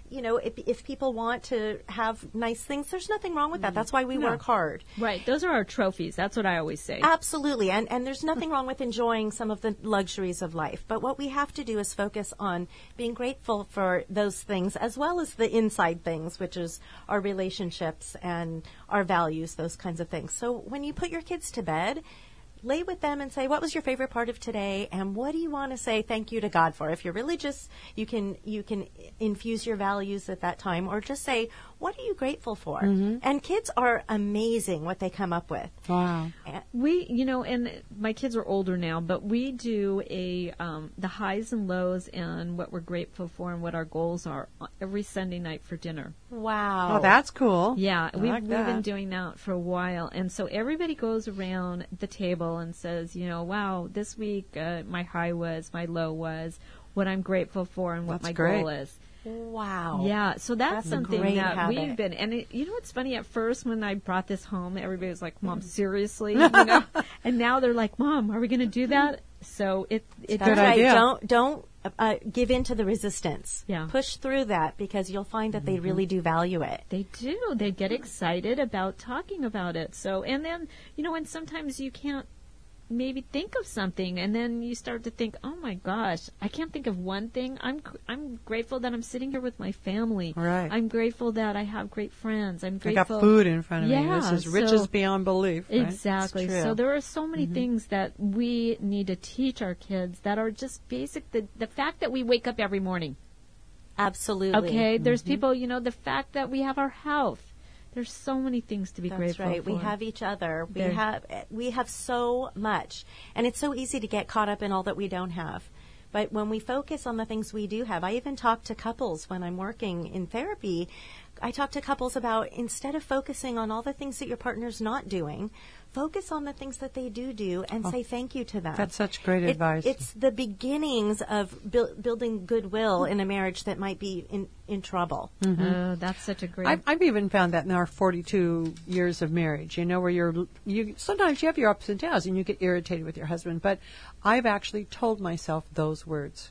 you know, if, if people want to have nice things, there's nothing wrong with that. That's why we No. work hard. Right. Those are our trophies. That's what I always say. Absolutely. And, and there's nothing wrong with enjoying some of the luxuries of life. But what we have to do is focus on being grateful for those things as well as the inside things, which is our relationships and our values, those kinds of things. So when you put your kids to bed, lay with them and say, what was your favorite part of today, and what do you want to say thank you to God for? If you're religious, you can you can infuse your values at that time, or just say, what are you grateful for? Mhm. And kids are amazing what they come up with. Wow. We, you know, and my kids are older now, but we do a um, the highs and lows and what we're grateful for and what our goals are every Sunday night for dinner. Wow. Oh, that's cool. Yeah, I we've, like we've that. been doing that for a while, and so everybody goes around the table and says, you know, wow, this week uh, my high was, my low was, what I'm grateful for, and what That's my great. goal is. Wow. Yeah, so that's, That's a something great that habit. we've been, and it, you know what's funny? At first, when I brought this home, everybody was like, "Mom, seriously?" You know? And now they're like, "Mom, are we going to do that?" So it, it That's right. Don't don't uh, give in to the resistance. Yeah. Push through that, because you'll find that they really do value it. They do. They get excited about talking about it. So, and then, you know, and sometimes you can't maybe think of something, and then you start to think, oh my gosh, I can't think of one thing. I'm I'm grateful that I'm sitting here with my family. Right. I'm grateful that I have great friends. I'm I grateful. got food in front of me. Yeah, This is riches so- beyond belief. Right? Exactly. It's true. So there are so many Mhm. things that we need to teach our kids that are just basic. The the fact that we wake up every morning. Absolutely. Okay. There's Mhm. people, you know, the fact that we have our health. There's so many things to be That's grateful right. for. We have each other. We There- have we have so much, and it's so easy to get caught up in all that we don't have. But when we focus on the things we do have, I even talk to couples when I'm working in therapy. I talk to couples about, instead of focusing on all the things that your partner's not doing, focus on the things that they do do and Oh, say thank you to them. that's such great It- advice. It's the beginnings of buil- building goodwill in a marriage that might be in, in trouble. Oh, that's such a great. I've, I've even found that in our forty-two years of marriage, you know, where you're, you sometimes you have your ups and downs and you get irritated with your husband, but I've actually told myself those words.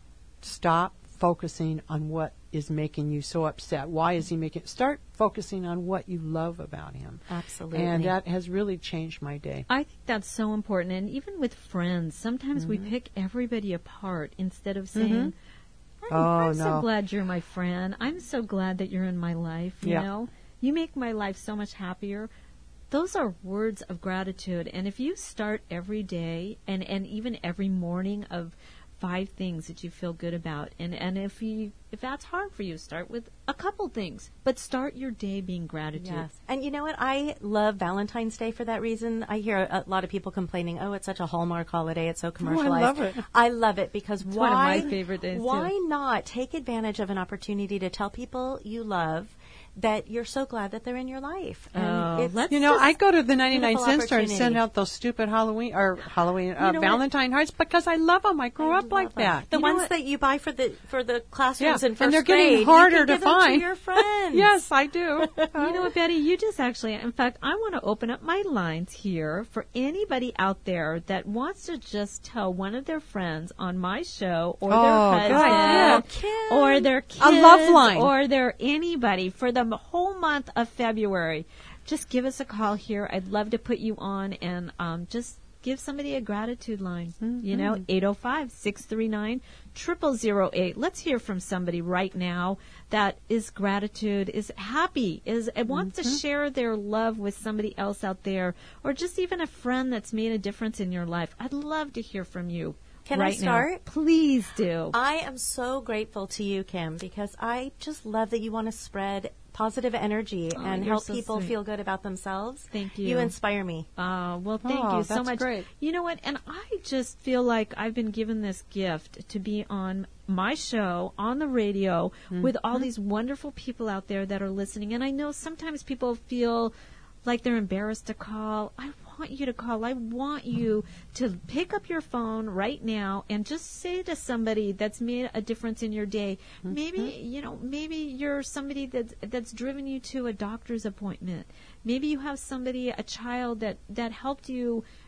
Stop focusing on what is making you so upset. Why is he making, start focusing on what you love about him. Absolutely. And that has really changed my day. I think that's so important. And even with friends, sometimes we pick everybody apart instead of saying, I'm, Oh, I'm so no. glad you're my friend. I'm so glad that you're in my life. You Yeah. know, you make my life so much happier. Those are words of gratitude. And if you start every day and, and even every morning of five things that you feel good about, and, and if you if that's hard for you, start with a couple things, but start your day being gratitude. Yes. And you know what? I love Valentine's Day for that reason. I hear a, a lot of people complaining, oh, it's such a Hallmark holiday. It's so commercialized. love it. I love it because It's why, one of my favorite days, why too. not take advantage of an opportunity to tell people you love that you're so glad that they're in your life? And Oh, it's let's You know, just I go to the ninety-nine beautiful cent store and send opportunity. out those stupid Halloween or Halloween uh, know what? Valentine hearts because I love them. I grew up like love 'em. that. The You know ones what? that you buy for the for the classrooms Yeah, in first and they're grade, getting you harder can to give them find. to your friends. Yes, I do. You know what, Betty? You just actually, in fact, I want to open up my lines here for anybody out there that wants to just tell one of their friends on my show or Oh, their good husband idea. or their kids A love line. or their anybody for the whole month of February. Just give us a call here. I'd love to put you on and um, just give somebody a gratitude line. You know, eight oh five, six three nine, zero zero zero eight. Let's hear from somebody right now that is gratitude, is happy, is it wants to share their love with somebody else out there, or just even a friend that's made a difference in your life. I'd love to hear from you. Can I right now. start? Please do. I am so grateful to you, Kim, because I just love that you want to spread positive energy Oh, and you're help so people sweet. feel good about themselves. Thank you. You inspire me. Uh, well, thank Oh, you so that's much. great. You know what? And I just feel like I've been given this gift to be on my show on the radio with all these wonderful people out there that are listening. And I know sometimes people feel like they're embarrassed to call. I want you to call. I want you to pick up your phone right now and just say to somebody that's made a difference in your day. Maybe, you know, maybe you're somebody that's, that's driven you to a doctor's appointment. Maybe you have somebody, a child that, that helped you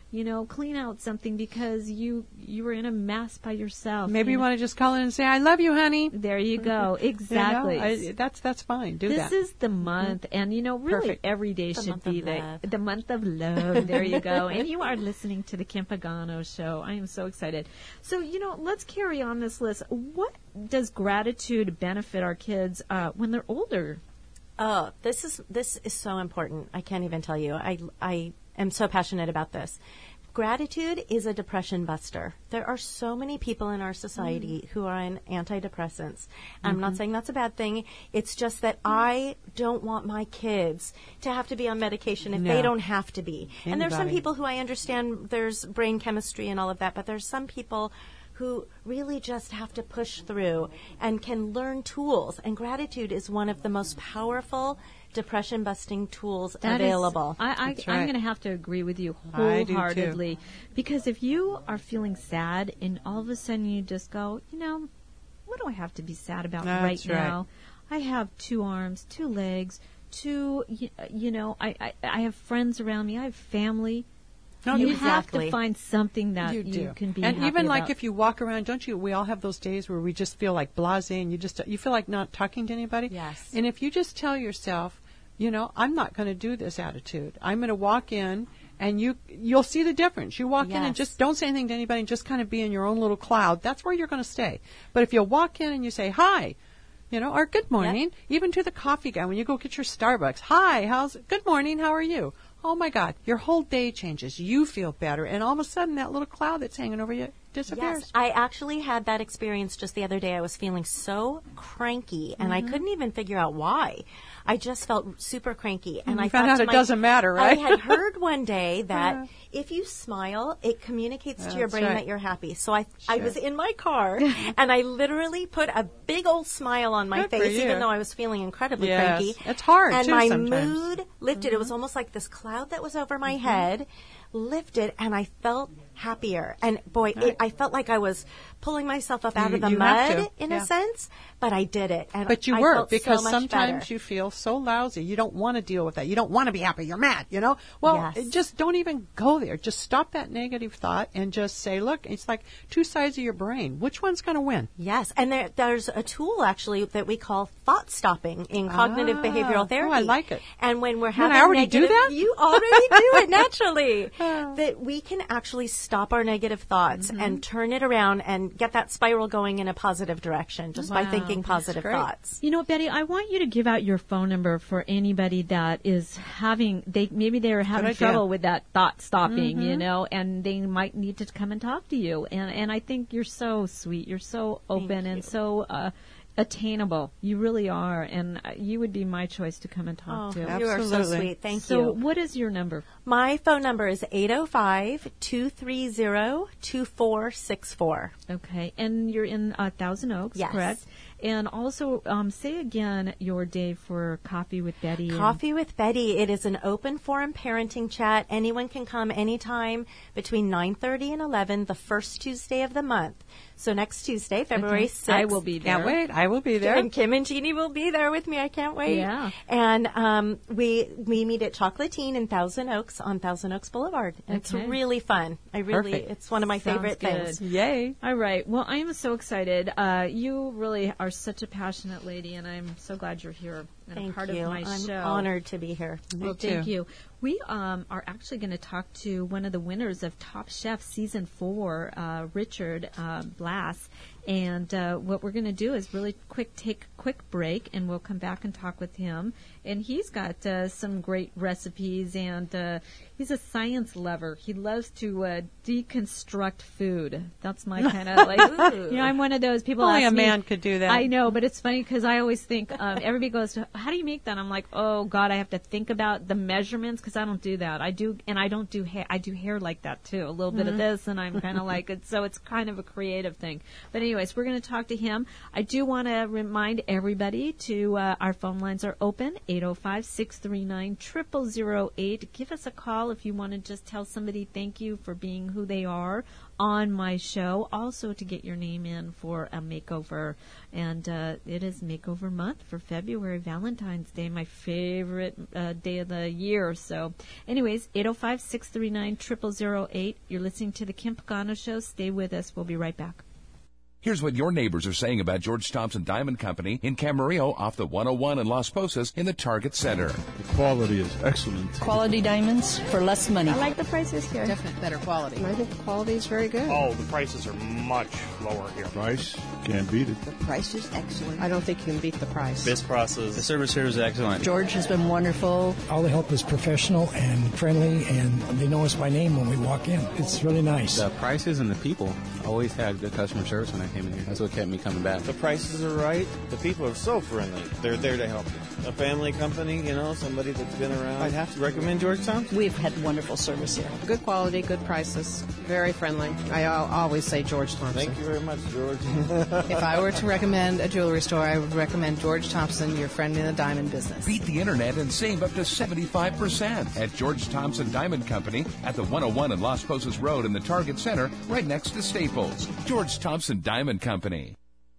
you know, clean out something because you you were in a mess by yourself. Maybe you know? want to just call in and say, "I love you, honey." There you go. Exactly. You know, I, that's that's fine. Do this that. This is the month, mm-hmm. and you know, really, Perfect. every day the should be the the month of love. There you go. And you are listening to the Kim Pagano Show. I am so excited. So you know, let's carry on this list. What does gratitude benefit our kids uh, when they're older? Oh, this is this is so important. I can't even tell you. I I am so passionate about this. Gratitude is a depression buster. There are so many people in our society mm. who are on antidepressants. Mm-hmm. I'm not saying that's a bad thing. It's just that I don't want my kids to have to be on medication if no. they don't have to be. Anybody. And there's some people who I understand there's brain chemistry and all of that, but there's some people who really just have to push through and can learn tools. And gratitude is one of the most powerful depression-busting tools that available. Is, I, I, right. I'm going to have to agree with you I do wholeheartedly. too. Because if you are feeling sad and all of a sudden you just go, you know, what do I have to be sad about That's right, right now? I have two arms, two legs, two, you, you know, I, I, I have friends around me. I have family. No, you exactly. have to find something that you, you, do. can be and happy even like about. if you walk around, don't you? We all have those days where we just feel like blasé, and you just you feel like not talking to anybody. Yes. And if you just tell yourself, you know, I'm not going to do this attitude. I'm going to walk in, and you you'll see the difference. You walk yes. in and just don't say anything to anybody, and just kind of be in your own little cloud. That's where you're going to stay. But if you walk in and you say hi, you know, or good morning, yep. even to the coffee guy when you go get your Starbucks, hi, how's good morning, how are you? Oh, my God, your whole day changes. You feel better. And all of a sudden, that little cloud that's hanging over you disappears. Yes, I actually had that experience just the other day. I was feeling so cranky, and mm-hmm. I couldn't even figure out why. I just felt super cranky. And you I found thought out to it my, doesn't matter, right? I had heard one day that if you smile, it communicates That's to your brain right. that you're happy. So I, Sure. I was in my car, and I literally put a big old smile on my Good for face, you. even though I was feeling incredibly Yes. cranky. It's hard, And too, my sometimes. mood lifted. Mm-hmm. It was almost like this cloud that was over my Mm-hmm. head lifted, and I felt happier. And boy, Right. it, I felt like I was pulling myself up out You- of the you have mud to, in yeah. a sense, but I did it. And But you I were, felt because so much sometimes better. you feel so lousy. You don't want to deal with that. You don't want to be happy. You're mad, you know? Well, Yes. it just don't even go there. Just stop that negative thought and just say, look, it's like two sides of your brain. Which one's going to win? Yes, and there, there's a tool actually that we call thought stopping in cognitive Ah. behavioral therapy. Oh, I like it. And when we're Man, having I already do negative, that? you already do it naturally. That we can actually stop our negative thoughts Mm-hmm. and turn it around and get that spiral going in a positive direction just by Wow, thinking that's positive great. thoughts. You know, Betty, I want you to give out your phone number for anybody that is having, they maybe they're having idea. trouble with that thought stopping, you Mhm. know, and they might need to come and talk to you. And and I think you're so sweet. You're so open and so uh, attainable. You really are. And uh, you would be my choice to come and talk Oh, to. you are so Absolutely. sweet. Thank so you. what is your number? My phone number is eight oh five, two three zero, two four six four. Okay. And you're in uh, Thousand Oaks, Yes. correct? And also, um, say again your day for Coffee with Betty. and- Coffee with Betty. It is an open forum parenting chat. Anyone can come anytime between nine thirty and eleven, the first Tuesday of the month. So next Tuesday, February Okay. sixth. I will be there. Can't wait. I will be there. And Kim and Jeannie will be there with me. I can't wait. Yeah. And um, we we meet at Chocolatine in Thousand Oaks on Thousand Oaks Boulevard. It's Okay. really fun. I really, Perfect. it's one of my Sounds favorite good. things. Yay. All right. Well, I am so excited. Uh, you really are such a passionate lady, and I'm so glad you're here and Thank a part you. of my I'm show. honored to be here. Well, too. thank you. We um, are actually going to talk to one of the winners of Top Chef Season four, uh, Richard uh, Blass. And uh, what we're going to do is really quick take a quick break, and we'll come back and talk with him. And he's got uh, some great recipes, and uh, he's a science lover. He loves to uh, deconstruct food. That's my kind of like, you know, I'm one of those people. Only ask a me- man could do that. I know, but it's funny because I always think um, everybody goes, "How do you make that?" I'm like, "Oh God, I have to think about the measurements because I don't do that. I do, and I don't do hair. I do hair like that too. A little bit of this, and I'm kind of like it. So it's kind of a creative thing. But anyways, we're going to talk to him. I do want to remind everybody to uh, our phone lines are open eight oh five, six three nine, zero zero zero eight. Give us a call if you want to just tell somebody thank you for being who they are on my show, also to get your name in for a makeover. And uh, it is makeover month for February, Valentine's Day, my favorite uh, day of the year. So anyways, eight oh five, six three nine, zero zero zero eight. You're listening to The Kim Pagano Show. Stay with us. We'll be right back. Here's what your neighbors are saying about George Thompson Diamond Company in Camarillo off the one oh one in Las Posas in the Target Center. The quality is excellent. Quality diamonds for less money. I like the prices here. Definitely better quality. I think the quality is very good. Oh, the prices are much lower here. Price, can't beat it. The price is excellent. I don't think you can beat the price. Best prices. The service here is excellent. George has been wonderful. All the help is professional and friendly, and they know us by name when we walk in. It's really nice. The prices and the people. Always had good customer service when I came in here. That's what kept me coming back. The prices are right. The people are so friendly. They're there to help you. A family company, you know, somebody that's been around. I'd have to recommend George Thompson. We've had wonderful service here. Good quality, good prices, very friendly. I al- always say George Thompson. Thank you very much, George. If I were to recommend a jewelry store, I would recommend George Thompson, your friend in the diamond business. Beat the internet and save up to seventy-five percent at George Thompson Diamond Company at the one oh one in Las Posas Road in the Target Center, right next to Staples. George Thompson Diamond Company.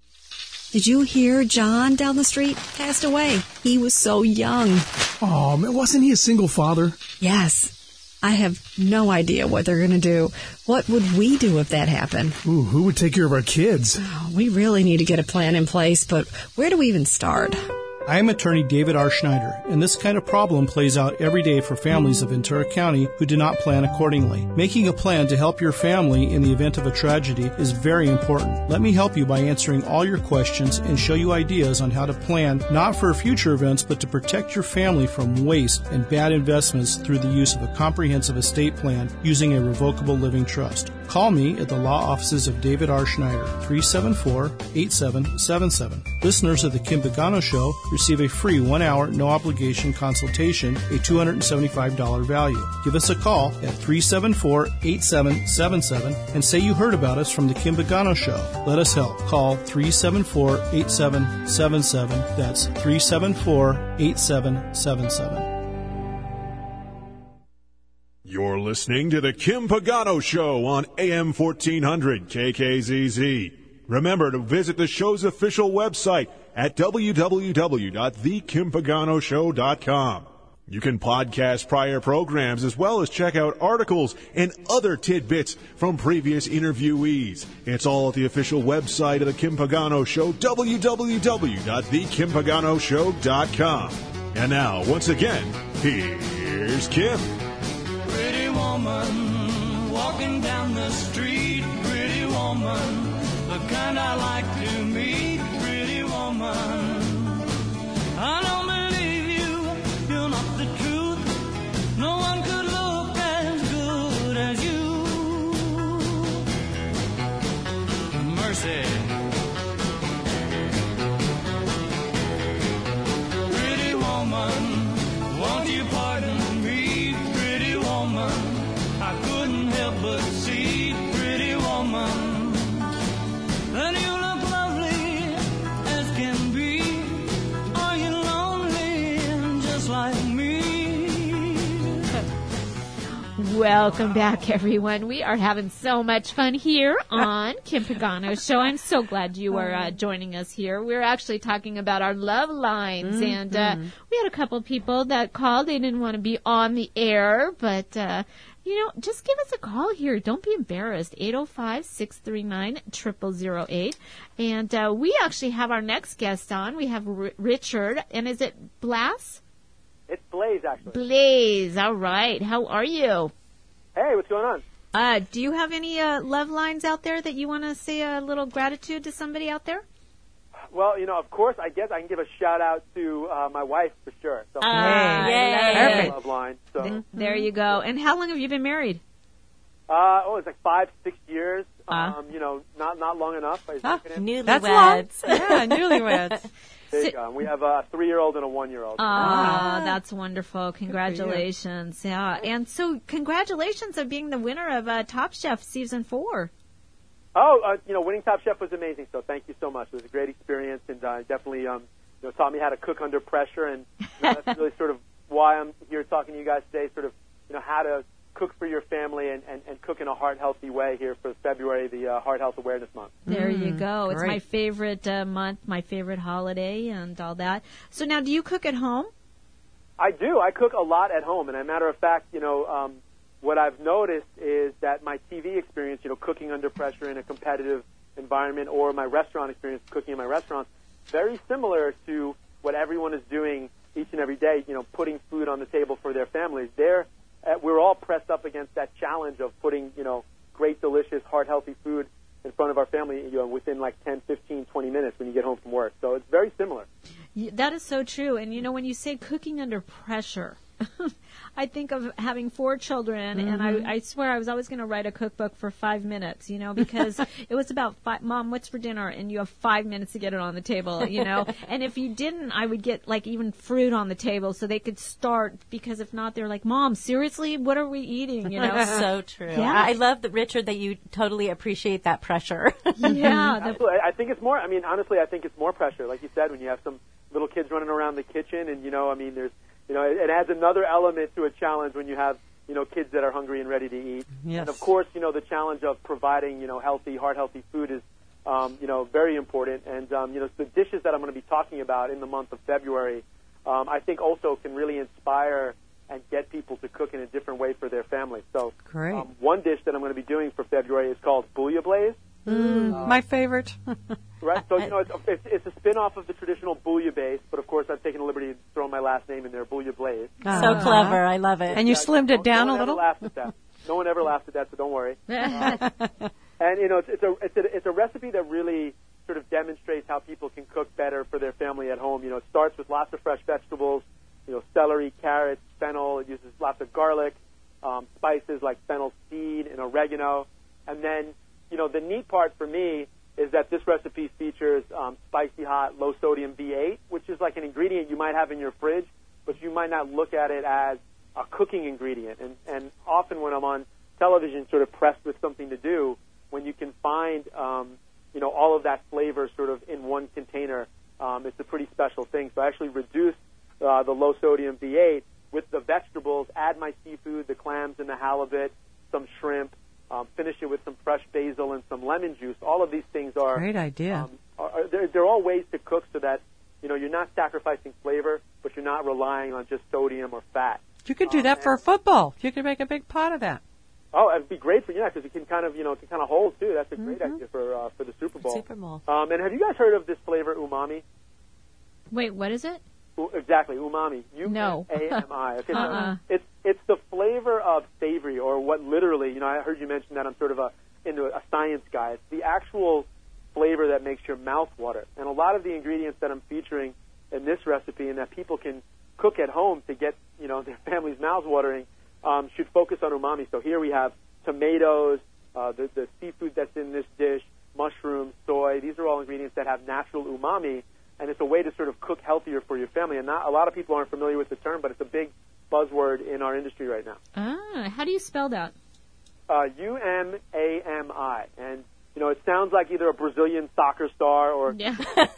Did you hear John down the street passed away? He was so young. Oh, man, wasn't he a single father? Yes. I have no idea what they're going to do. What would we do if that happened? Ooh, who would take care of our kids? Oh, we really need to get a plan in place, but where do we even start? I am attorney David R. Schneider, and this kind of problem plays out every day for families of Ventura County who do not plan accordingly. Making a plan to help your family in the event of a tragedy is very important. Let me help you by answering all your questions and show you ideas on how to plan not for future events, but to protect your family from waste and bad investments through the use of a comprehensive estate plan using a revocable living trust. Call me at the law offices of David R. Schneider, three seven four, eight seven seven seven. Listeners of the Kim Pagano Show receive a free one-hour, no-obligation consultation, a two hundred seventy-five dollars value. Give us a call at three seven four, eight seven seven seven and say you heard about us from the Kim Pagano Show. Let us help. Call three seven four, eight seven seven seven. That's three seven four, eight seven seven seven. You're listening to the Kim Pagano Show on A M fourteen hundred K K Z Z. Remember to visit the show's official website at w w w dot the kim pagano show dot com. You can podcast prior programs as well as check out articles and other tidbits from previous interviewees. It's all at the official website of the Kim Pagano Show, w w w dot the kim pagano show dot com. And now, once again, here's Kim. Pretty woman, walking down the street, pretty woman, the kind I like to meet, pretty woman. I don't believe you, you're not the truth, no one could look as good as you. Mercy. Pretty woman, won't you pardon me, pretty woman, I couldn't help but see, pretty woman, that you look lovely as can be. Are you lonely just like me? Welcome back, everyone. We are having so much fun here on Kim Pagano's show. I'm so glad you are uh, joining us here. We're actually talking about our love lines, mm-hmm. and uh, we had a couple of people that called. They didn't want to be on the air, but uh, you know, just give us a call here. Don't be embarrassed. eight oh five, six three nine, zero zero zero eight. And uh, we actually have our next guest on. We have R- Richard, and is it Blas? It's Blaze, actually. Blaze. All right. How are you? Hey, what's going on? Uh, do you have any uh, love lines out there that you want to say a little gratitude to somebody out there? Well, you know, of course, I guess I can give a shout out to uh, my wife for sure. So, uh, yay. Perfect. Love line. So. Th- there you go. And how long have you been married? Uh, oh, it's like five, six years. Uh. Um, you know, not not long enough. Oh, newlyweds. That's long. Yeah, newlyweds. There you go. And we have a three-year-old and a one-year-old. Ah, oh, that's wonderful. Congratulations. Yeah. And so congratulations on being the winner of uh, Top Chef Season four. Oh, uh, you know, winning Top Chef was amazing, so thank you so much. It was a great experience, and uh, definitely um, you know, taught me how to cook under pressure, and you know, that's really sort of why I'm here talking to you guys today, sort of, you know, how to cook for your family and, and, and cook in a heart-healthy way here for February, the uh, Heart Health Awareness Month. There you go. It's great. my favorite uh, month, my favorite holiday, and all that. So now, do you cook at home? I do. I cook a lot at home, and as a matter of fact, you know, um, what I've noticed is that my T V experience, you know, cooking under pressure in a competitive environment, or my restaurant experience, cooking in my restaurants, very similar to what everyone is doing each and every day, you know, putting food on the table for their families. They're, uh, we're all pressed up against that challenge of putting, you know, great, delicious, heart-healthy food in front of our family, you know, within like ten, fifteen, twenty minutes when you get home from work. So it's very similar. Yeah, that is so true. And, you know, when you say cooking under pressure, I think of having four children, Mm-hmm. and I, I swear I was always going to write a cookbook for five minutes, you know, because it was about, five, Mom, what's for dinner? And you have five minutes to get it on the table, you know. And if you didn't, I would get, like, even fruit on the table so they could start, because if not, they're like, Mom, seriously, what are we eating, you know? So true. Yeah. I love that, Richard, that you totally appreciate that pressure. Yeah. Absolutely. I think it's more, I mean, honestly, I think it's more pressure. Like you said, when you have some little kids running around the kitchen and, you know, I mean, there's, you know, it, it adds another element to a challenge when you have, you know, kids that are hungry and ready to eat. Yes. And, of course, you know, the challenge of providing, you know, healthy, heart-healthy food is, um, you know, very important. And, um, you know, the dishes that I'm going to be talking about in the month of February, um, I think also can really inspire and get people to cook in a different way for their family. So Great. Um, one dish that I'm going to be doing for February is called bouillabaisse. Mm, Uh, my favorite. Right, so, you know, it's, it's, it's a spin-off of the traditional bouillabaisse, but, of course, I've taken the liberty to throw my last name in there, bouillabaisse. So clever. I love it. And you Yeah, slimmed it no- down no a one ever little? laughed at that. No one ever laughed at that, so don't worry. Uh, and, you know, it's, it's, a, it's, a, it's a recipe that really sort of demonstrates how people can cook better for their family at home. You know, it starts with lots of fresh vegetables, you know, celery, carrots, fennel. It uses lots of garlic, um, spices like fennel seed and oregano. And then, you know, the neat part for me is that this recipe features um, spicy hot, low sodium V eight, which is like an ingredient you might have in your fridge, but you might not look at it as a cooking ingredient. And, and often when I'm on television sort of pressed with something to do, when you can find, um, you know, all of that flavor sort of in one container, um, it's a pretty special thing. So I actually reduce uh, the low sodium V eight with the vegetables, add my seafood, the clams and the halibut, some shrimp, Um, finish it with some fresh basil and some lemon juice. All of these things are Great idea. Um, are, are they're, they're all ways to cook so that you know you're not sacrificing flavor, but you're not relying on just sodium or fat. You could do that for a football. You could make a big pot of that. Oh, it'd be great for yeah, because it can kind of you know it can kind of hold too. That's a great Mm-hmm. idea for uh, for the Super Bowl. Super Bowl. Um, and have you guys heard of this flavor umami? Wait, what is it? U- exactly, umami. U No. M A M I. Okay, so Uh-uh. it's it's the flavor of savory, or what literally, you know, I heard you mention that I'm sort of a into a science guy. It's the actual flavor that makes your mouth water. And a lot of the ingredients that I'm featuring in this recipe, and that people can cook at home to get, you know, their family's mouths watering, um, should focus on umami. So here we have tomatoes, uh, the, the seafood that's in this dish, mushrooms, soy. These are all ingredients that have natural umami, and it's a way to sort of cook healthier for your family. And not a lot of people aren't familiar with the term, but it's a big buzzword in our industry right now. Ah, how do you spell that? Uh, U M A M I. And, you know, it sounds like either a Brazilian soccer star or, Yeah.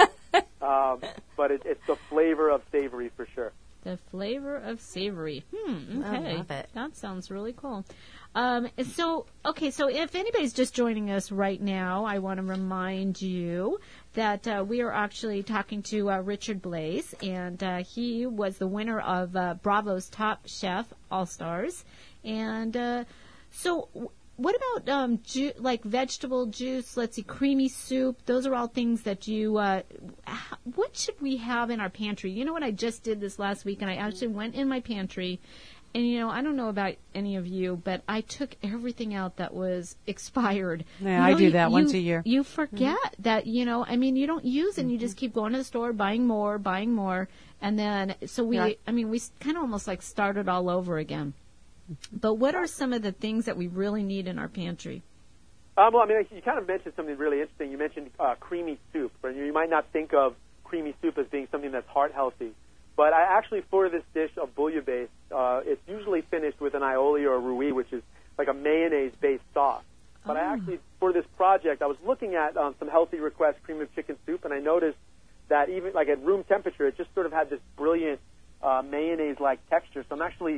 um, but it, it's the flavor of savory for sure. The flavor of savory. Hmm, I okay. love it. That sounds really cool. Um, so, okay, so if anybody's just joining us right now, I want to remind you that uh, we are actually talking to uh, Richard Blais, and uh, he was the winner of uh, Bravo's Top Chef All-Stars. And uh, so w- what about um, ju- like vegetable juice, let's see, creamy soup? Those are all things that you, uh, h- what should we have in our pantry? You know what, I just did this last week, and I actually went in my pantry. And, you know, I don't know about any of you, but I took everything out that was expired. Yeah, You I know, do you- that you- once a year. You forget that, you know, I mean, you don't use it and you just keep going to the store, buying more, buying more. And then, so we, Yeah. I mean, we kind of almost like started all over again. But what are some of the things that we really need in our pantry? Um, well, I mean, you kind of mentioned something really interesting. You mentioned uh, creamy soup. Right? You might not think of creamy soup as being something that's heart healthy. But I actually, for this dish of bouillabaisse, uh, it's usually finished with an aioli or a roux, which is like a mayonnaise-based sauce. But I actually, for this project, I was looking at um, some healthy requests, cream of chicken soup, and I noticed that even like at room temperature, it just sort of had this brilliant uh, mayonnaise-like texture. So I'm actually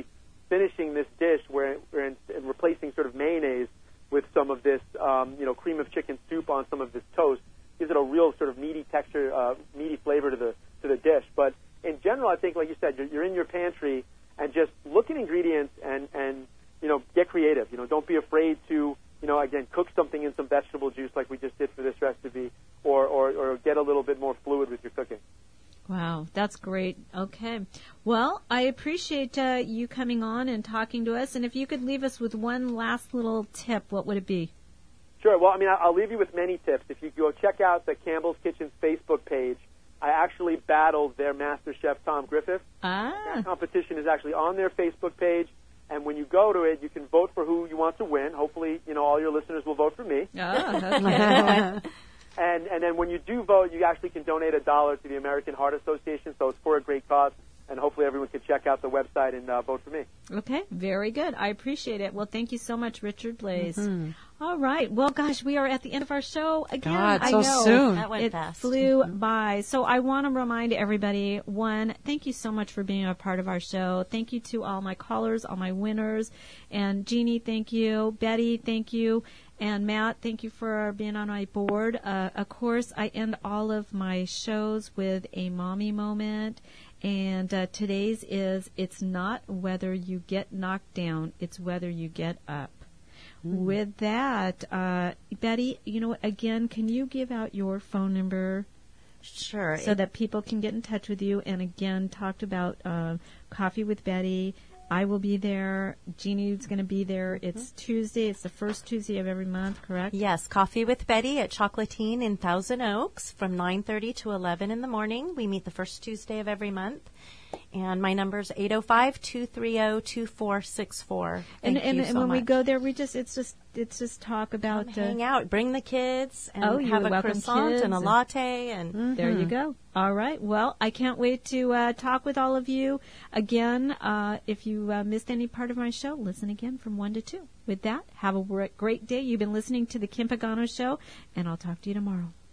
finishing this dish where we're in, in replacing sort of mayonnaise with some of this, um, you know, cream of chicken soup on some of this toast gives it a real sort of meaty texture, uh, meaty flavor to the to the dish. But in general, I think, like you said, you're, you're in your pantry and just look at ingredients and, and, you know, get creative. You know, don't be afraid to, you know, again, cook something in some vegetable juice like we just did for this recipe, or, or, or get a little bit more fluid with your cooking. Wow, that's great. Okay. Well, I appreciate uh, you coming on and talking to us. And if you could leave us with one last little tip, what would it be? Sure. Well, I mean, I'll leave you with many tips. If you go check out the Campbell's Kitchen's Facebook page, I actually battled their Master Chef, Tom Griffith. Ah. That competition is actually on their Facebook page. And when you go to it, you can vote for who you want to win. Hopefully, you know, all your listeners will vote for me. Oh, okay. And and then when you do vote, you actually can donate a dollar to the American Heart Association, so it's for a great cause. And hopefully everyone can check out the website and uh, vote for me. Okay, very good. I appreciate it. Well, thank you so much, Richard Blais. Mm-hmm. All right. Well, gosh, we are at the end of our show again. God, I so know. soon. That went it fast. flew by. So I want to remind everybody, one, thank you so much for being a part of our show. Thank you to all my callers, all my winners. And Jeannie, thank you. Betty, thank you. And Matt, thank you for being on my board. Uh, of course, I end all of my shows with a mommy moment. And uh, today's is, it's not whether you get knocked down, it's whether you get up. Mm. With that, uh, Betty, you know, again, can you give out your phone number? Sure. So that people can get in touch with you. And again, talked about uh, Coffee with Betty. I will be there. Jeannie's going to be there. Mm-hmm. It's Tuesday. It's the first Tuesday of every month, correct? Yes, Coffee with Betty at Chocolatine in Thousand Oaks from nine thirty to eleven in the morning. We meet the first Tuesday of every month. And my number is eight oh five, two three oh, two four six four. And, Thank and, you and so when much. we go there, we just it's just it's just talk about Come hang out, bring the kids, and oh, you have a welcome croissant kids and a and- latte, and Mm-hmm. There you go. All right. Well, I can't wait to uh, talk with all of you again. Uh, if you uh, missed any part of my show, listen again from one to two. With that, have a great day. You've been listening to the Kim Pagano Show, and I'll talk to you tomorrow.